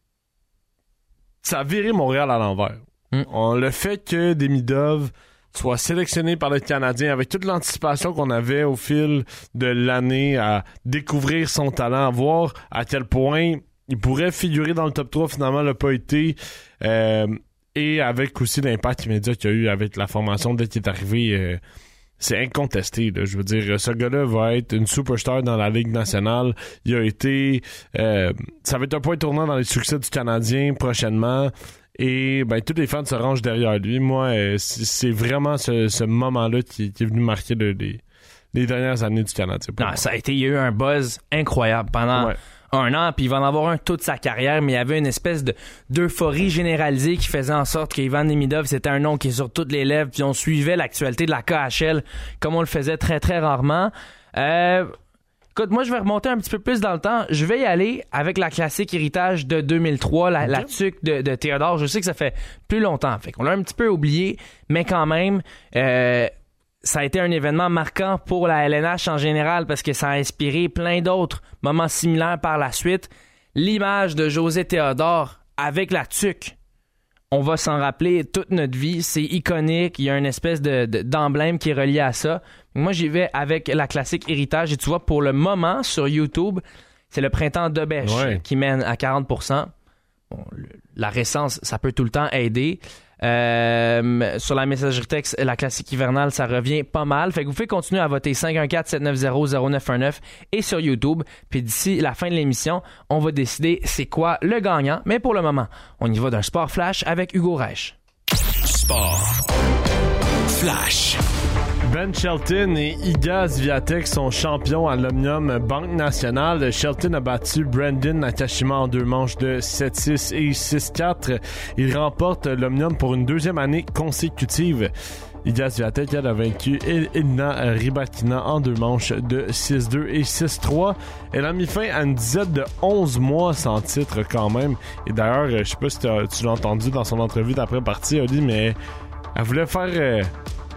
Speaker 9: ça a viré Montréal à l'envers. Le fait que Demidov soit sélectionné par le Canadien avec toute l'anticipation qu'on avait au fil de l'année à découvrir son talent, à voir à quel point il pourrait figurer dans le top 3, finalement n'a pas été, et avec aussi l'impact immédiat qu'il y a eu avec la formation dès qu'il est arrivé, c'est incontesté, là. Je veux dire, ce gars-là va être une superstar dans la Ligue nationale. Il a été, ça va être un point tournant dans les succès du Canadien prochainement. Et ben tous les fans se rangent derrière lui. Moi, c'est vraiment ce moment-là qui est venu marquer les dernières années du Canadien.
Speaker 8: Ça a été, il y a eu un buzz incroyable pendant un an, puis il va en avoir un toute sa carrière, mais il y avait une espèce d'euphorie généralisée qui faisait en sorte qu'Ivan Demidov, c'était un nom qui est sur toutes les lèvres, puis on suivait l'actualité de la KHL comme on le faisait très très rarement. Écoute, moi, je vais remonter un petit peu plus dans le temps. Je vais y aller avec la classique héritage de 2003, la tuque de Théodore. Je sais que ça fait plus longtemps. Fait qu'on l'a un petit peu oublié, mais quand même, ça a été un événement marquant pour la LNH en général parce que ça a inspiré plein d'autres moments similaires par la suite. L'image de José Théodore avec la tuque, on va s'en rappeler toute notre vie. C'est iconique. Il y a une espèce d'emblème qui est relié à ça. Moi, j'y vais avec la classique héritage. Et tu vois, pour le moment, sur YouTube, c'est le printemps de Bêche qui mène à 40%. Bon, la récence, ça peut tout le temps aider. Sur la messagerie texte, la classique hivernale, ça revient pas mal. Fait que vous pouvez continuer à voter 514-790-0919 et sur YouTube. Puis d'ici la fin de l'émission, on va décider c'est quoi le gagnant. Mais pour le moment, on y va d'un sport flash avec Hugo Reich.
Speaker 7: Sport flash.
Speaker 9: Ben Shelton et Iga Swiatek sont champions à l'Omnium Banque Nationale. Shelton a battu Brandon Nakashima en 2 manches de 7-6 et 6-4. Il remporte l'Omnium pour une 2e année consécutive. Iga Swiatek, elle a vaincu Elina Rybakina en 2 manches de 6-2 et 6-3. Elle a mis fin à une disette de 11 mois sans titre quand même. Et d'ailleurs, je sais pas si tu l'as entendu dans son entrevue d'après-partie, Oli, mais elle voulait faire...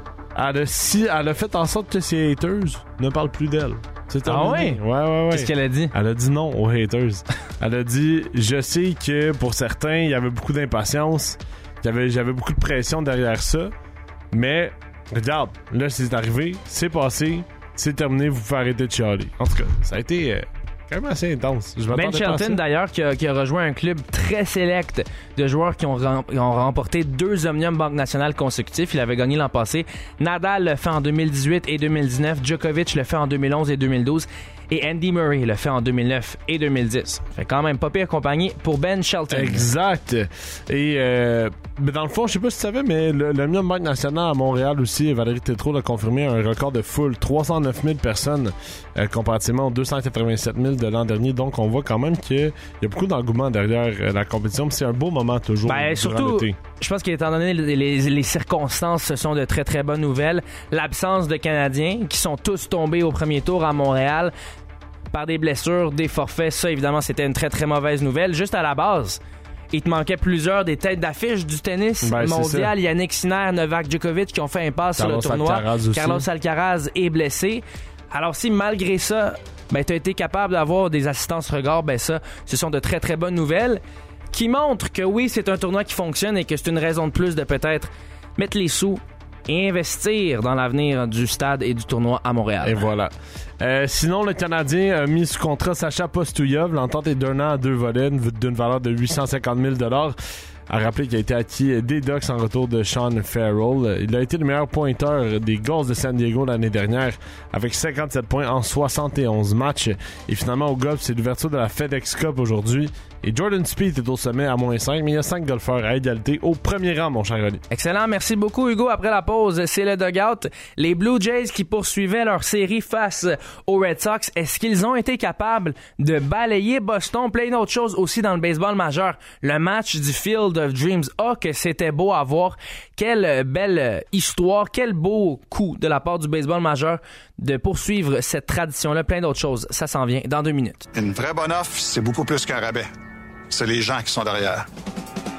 Speaker 9: Elle a fait en sorte que ses haters ne parlent plus d'elle. C'est terminé.
Speaker 8: Ah oui? Ouais. Qu'est-ce qu'elle a dit?
Speaker 9: Elle a dit non aux haters. Elle a dit, je sais que pour certains, il y avait beaucoup d'impatience, j'avais beaucoup de pression derrière ça, mais regarde, là c'est arrivé, c'est passé, c'est terminé, vous pouvez arrêter de chialer. En tout cas, ça a été... quand même assez intense.
Speaker 8: Ben Shelton, d'ailleurs, qui a rejoint un club très sélect de joueurs qui ont remporté 2 Omnium Banque Nationale consécutifs. Il avait gagné l'an passé. Nadal le fait en 2018 et 2019. Djokovic le fait en 2011 et 2012. Et Andy Murray le fait en 2009 et 2010. Fait quand même pas pire compagnie pour Ben Shelton.
Speaker 9: Exact. Et mais dans le fond, je sais pas si tu savais, mais l'Omnium Banque Nationale à Montréal aussi, Valérie Tétrault a confirmé un record de foule. 309 000 personnes comparativement aux 287 000 de l'an dernier. Donc, on voit quand même qu'il y a beaucoup d'engouement derrière la compétition. C'est un beau moment toujours durant
Speaker 8: surtout,
Speaker 9: l'été.
Speaker 8: Je pense qu'étant donné les circonstances, ce sont de très très bonnes nouvelles. L'absence de Canadiens qui sont tous tombés au premier tour à Montréal par des blessures, des forfaits, ça évidemment c'était une très très mauvaise nouvelle. Juste à la base, il te manquait plusieurs des têtes d'affiche du tennis mondial. Yannick Sinner, Novak Djokovic qui ont fait impasse sur le tournoi. Carlos Alcaraz est blessé. Alors si malgré ça, tu as été capable d'avoir des assistances regards, ça, ce sont de très très bonnes nouvelles qui montrent que oui, c'est un tournoi qui fonctionne et que c'est une raison de plus de peut-être mettre les sous et investir dans l'avenir du stade et du tournoi à Montréal.
Speaker 9: Et voilà. Sinon, le Canadien a mis sous contrat Sacha Postouillev. L'entente est d'1 an à 2 volets d'une valeur de 850 000 $. À rappeler qu'il a été acquis des Ducks en retour de Sean Farrell. Il a été le meilleur pointeur des Gulls de San Diego l'année dernière avec 57 points en 71 matchs. Et finalement, au golf, c'est l'ouverture de la FedEx Cup aujourd'hui. Et Jordan Spieth est au sommet à -5, mais il y a 5 golfeurs à égalité au premier rang, mon cher Oli.
Speaker 8: Excellent, merci beaucoup Hugo. Après la pause, c'est le dugout. Les Blue Jays qui poursuivaient leur série face aux Red Sox, est-ce qu'ils ont été capables de balayer Boston? Plein d'autres choses aussi dans le baseball majeur. Le match du Field of Dreams, que c'était beau à voir. Quelle belle histoire, quel beau coup de la part du baseball majeur de poursuivre cette tradition-là. Plein d'autres choses, ça s'en vient dans 2 minutes.
Speaker 10: Une vraie bonne offre, c'est beaucoup plus qu'un rabais. C'est les gens qui sont derrière.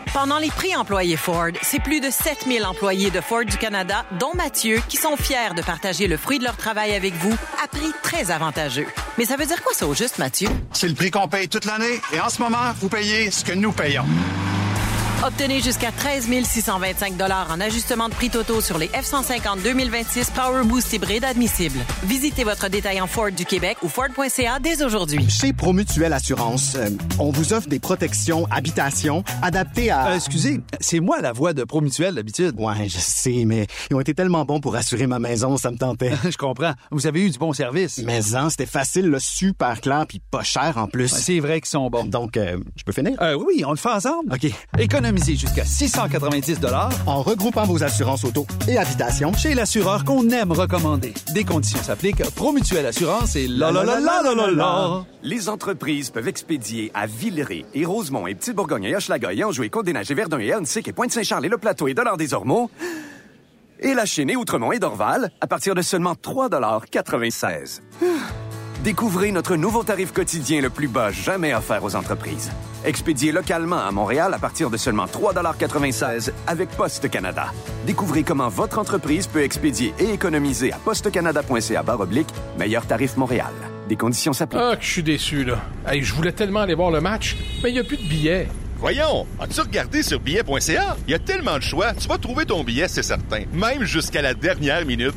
Speaker 11: Pendant les prix employés Ford, c'est plus de 7000 employés de Ford du Canada, dont Mathieu, qui sont fiers de partager le fruit de leur travail avec vous à prix très avantageux. Mais ça veut dire quoi ça au juste, Mathieu?
Speaker 10: C'est le prix qu'on paye toute l'année et en ce moment, vous payez ce que nous payons.
Speaker 11: Obtenez jusqu'à 13 625 $ en ajustement de prix totaux sur les F-150 2026 Power Boost hybride admissibles. Visitez votre détaillant Ford du Québec ou Ford.ca dès aujourd'hui.
Speaker 21: Chez Promutuelle Assurance, on vous offre des protections habitation adaptées à...
Speaker 3: Excusez, c'est moi la voix de Promutuelle d'habitude.
Speaker 21: Ouais, je sais, mais ils ont été tellement bons pour assurer ma maison, ça me tentait.
Speaker 3: Je comprends. Vous avez eu du bon service.
Speaker 21: Mais c'était facile, là, super clair, puis pas cher en plus.
Speaker 3: Ouais, c'est vrai qu'ils sont bons.
Speaker 21: Donc, je peux finir?
Speaker 3: Oui, on le fait ensemble.
Speaker 21: OK.
Speaker 3: Économisez jusqu'à 690 $
Speaker 21: en regroupant vos assurances auto et habitation
Speaker 3: chez l'assureur qu'on aime recommander. Des conditions s'appliquent. Promutuelle Assurance et la.
Speaker 5: Les entreprises peuvent expédier à Villeray et Rosemont et Petite-Bourgogne et Hochelaga et Anjou et Côte-des-Neiges et Verdun et Huntsic et Pointe-Saint-Charles et Le Plateau et Dollard-des-Ormeaux et la Chênaie, Outremont et Dorval à partir de seulement 3,96 $. Découvrez notre nouveau tarif quotidien le plus bas jamais offert aux entreprises. Expédié localement à Montréal à partir de seulement 3,96 $ avec Poste Canada. Découvrez comment votre entreprise peut expédier et économiser à postecanada.ca/meilleur tarif Montréal. Des conditions s'appliquent.
Speaker 17: Ah, que je suis déçu, là. Hey, je voulais tellement aller voir le match, mais il n'y a plus de billets.
Speaker 18: Voyons, as-tu regardé sur billet.ca? Il y a tellement de choix, tu vas trouver ton billet, c'est certain. Même jusqu'à la dernière minute.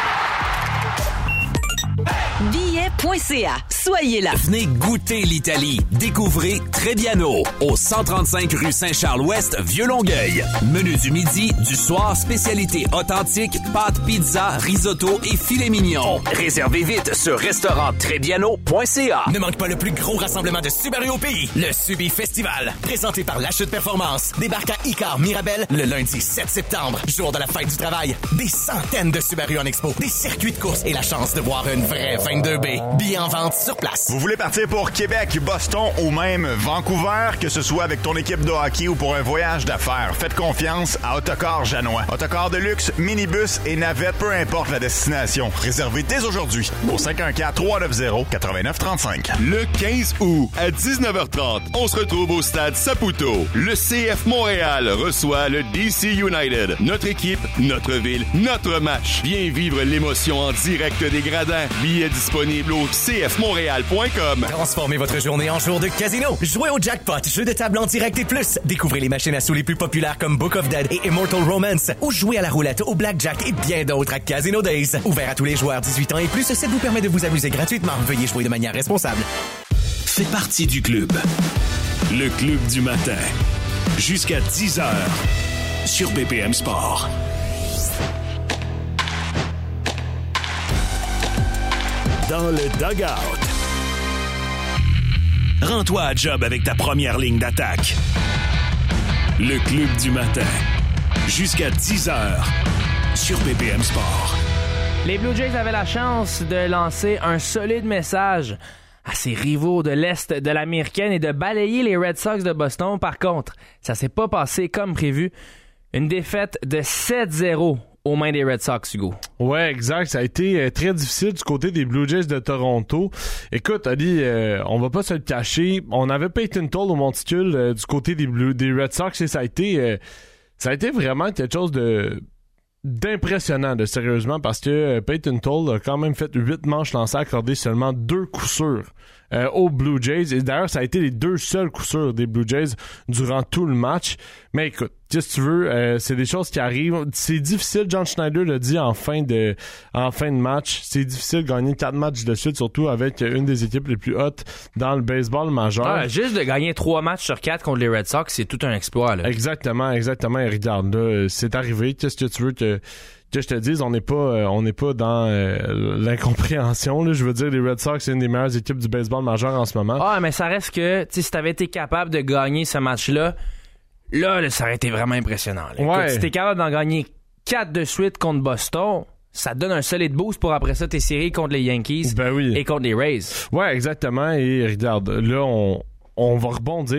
Speaker 11: Billet.ca. Soyez là.
Speaker 22: Venez goûter l'Italie. Découvrez Trebbiano au 135 rue Saint-Charles-Ouest, Vieux-Longueuil. Menu du midi, du soir, spécialité authentique, pâtes, pizza, risotto et filet mignon.
Speaker 23: Réservez vite sur restauranttrebbiano.ca.
Speaker 19: Ne manque pas le plus gros rassemblement de Subaru au pays, le Subi Festival. Présenté par La Chute Performance. Débarque à Icar Mirabel le lundi 7 septembre, jour de la fête du travail. Des centaines de Subaru en expo, des circuits de course et la chance de voir une vraie 22B. Billets en vente sur place.
Speaker 24: Vous voulez partir pour Québec, Boston ou même Vancouver, que ce soit avec ton équipe de hockey ou pour un voyage d'affaires, faites confiance à Autocar Janois. Autocar de luxe, minibus et navette, peu importe la destination. Réservez dès aujourd'hui au 514-390-8935.
Speaker 18: Le 15 août à 19h30, on se retrouve au stade Saputo. Le CF Montréal reçoit le DC United. Notre équipe, notre ville, notre match. Viens vivre l'émotion en direct des gradins. Billets disponibles au cfmontréal.com.
Speaker 19: Transformez votre journée en jour de casino. Jouez au jackpot, jeu de table en direct et plus. Découvrez les machines à sous les plus populaires comme Book of Dead et Immortal Romance. Ou jouez à la roulette, au blackjack et bien d'autres à Casino Days. Ouvert à tous les joueurs 18 ans et plus, ça vous permet de vous amuser gratuitement. Veuillez jouer de manière responsable.
Speaker 7: Fais partie du club. Le club du matin. Jusqu'à 10h sur BPM Sport. Dans le dugout. Rends-toi à job avec ta première ligne d'attaque. Le club du matin. Jusqu'à 10h sur BPM Sport.
Speaker 8: Les Blue Jays avaient la chance de lancer un solide message à ses rivaux de l'Est de l'Américaine et de balayer les Red Sox de Boston. Par contre, ça s'est pas passé comme prévu. Une défaite de 7-0 aux mains des Red Sox, Hugo.
Speaker 9: Ouais, exact. Ça a été très difficile du côté des Blue Jays de Toronto. Écoute, Ali, on va pas se le cacher. On avait Peyton Toll au monticule du côté des Red Sox et ça a été vraiment quelque chose d'impressionnant, sérieusement, parce que Peyton Toll a quand même fait 8 manches lancées, accordé seulement 2 coups sûrs aux Blue Jays. Et d'ailleurs, ça a été les 2 seuls coups sûrs des Blue Jays durant tout le match. Mais écoute, qu'est-ce que tu veux, c'est des choses qui arrivent. C'est difficile, John Schneider l'a dit en fin de match. C'est difficile de gagner 4 matchs de suite, surtout avec une des équipes les plus hautes dans le baseball majeur.
Speaker 8: Ah, juste de gagner 3 matchs sur 4 contre les Red Sox, c'est tout un exploit, là.
Speaker 9: Exactement. Et regarde, là, c'est arrivé. Qu'est-ce que tu veux que je te dise? On n'est pas dans l'incompréhension, là. Je veux dire, les Red Sox, c'est une des meilleures équipes du baseball majeur en ce moment.
Speaker 8: Ah, mais ça reste que, tu sais, si t'avais été capable de gagner ce match-là, là, ça aurait été vraiment impressionnant. Là.
Speaker 9: Ouais.
Speaker 8: Écoute, si t'es capable d'en gagner 4 de suite contre Boston, ça te donne un solide boost pour après ça tes séries contre les Yankees et contre les Rays.
Speaker 9: Ouais, exactement. Et regarde, là, on va rebondir.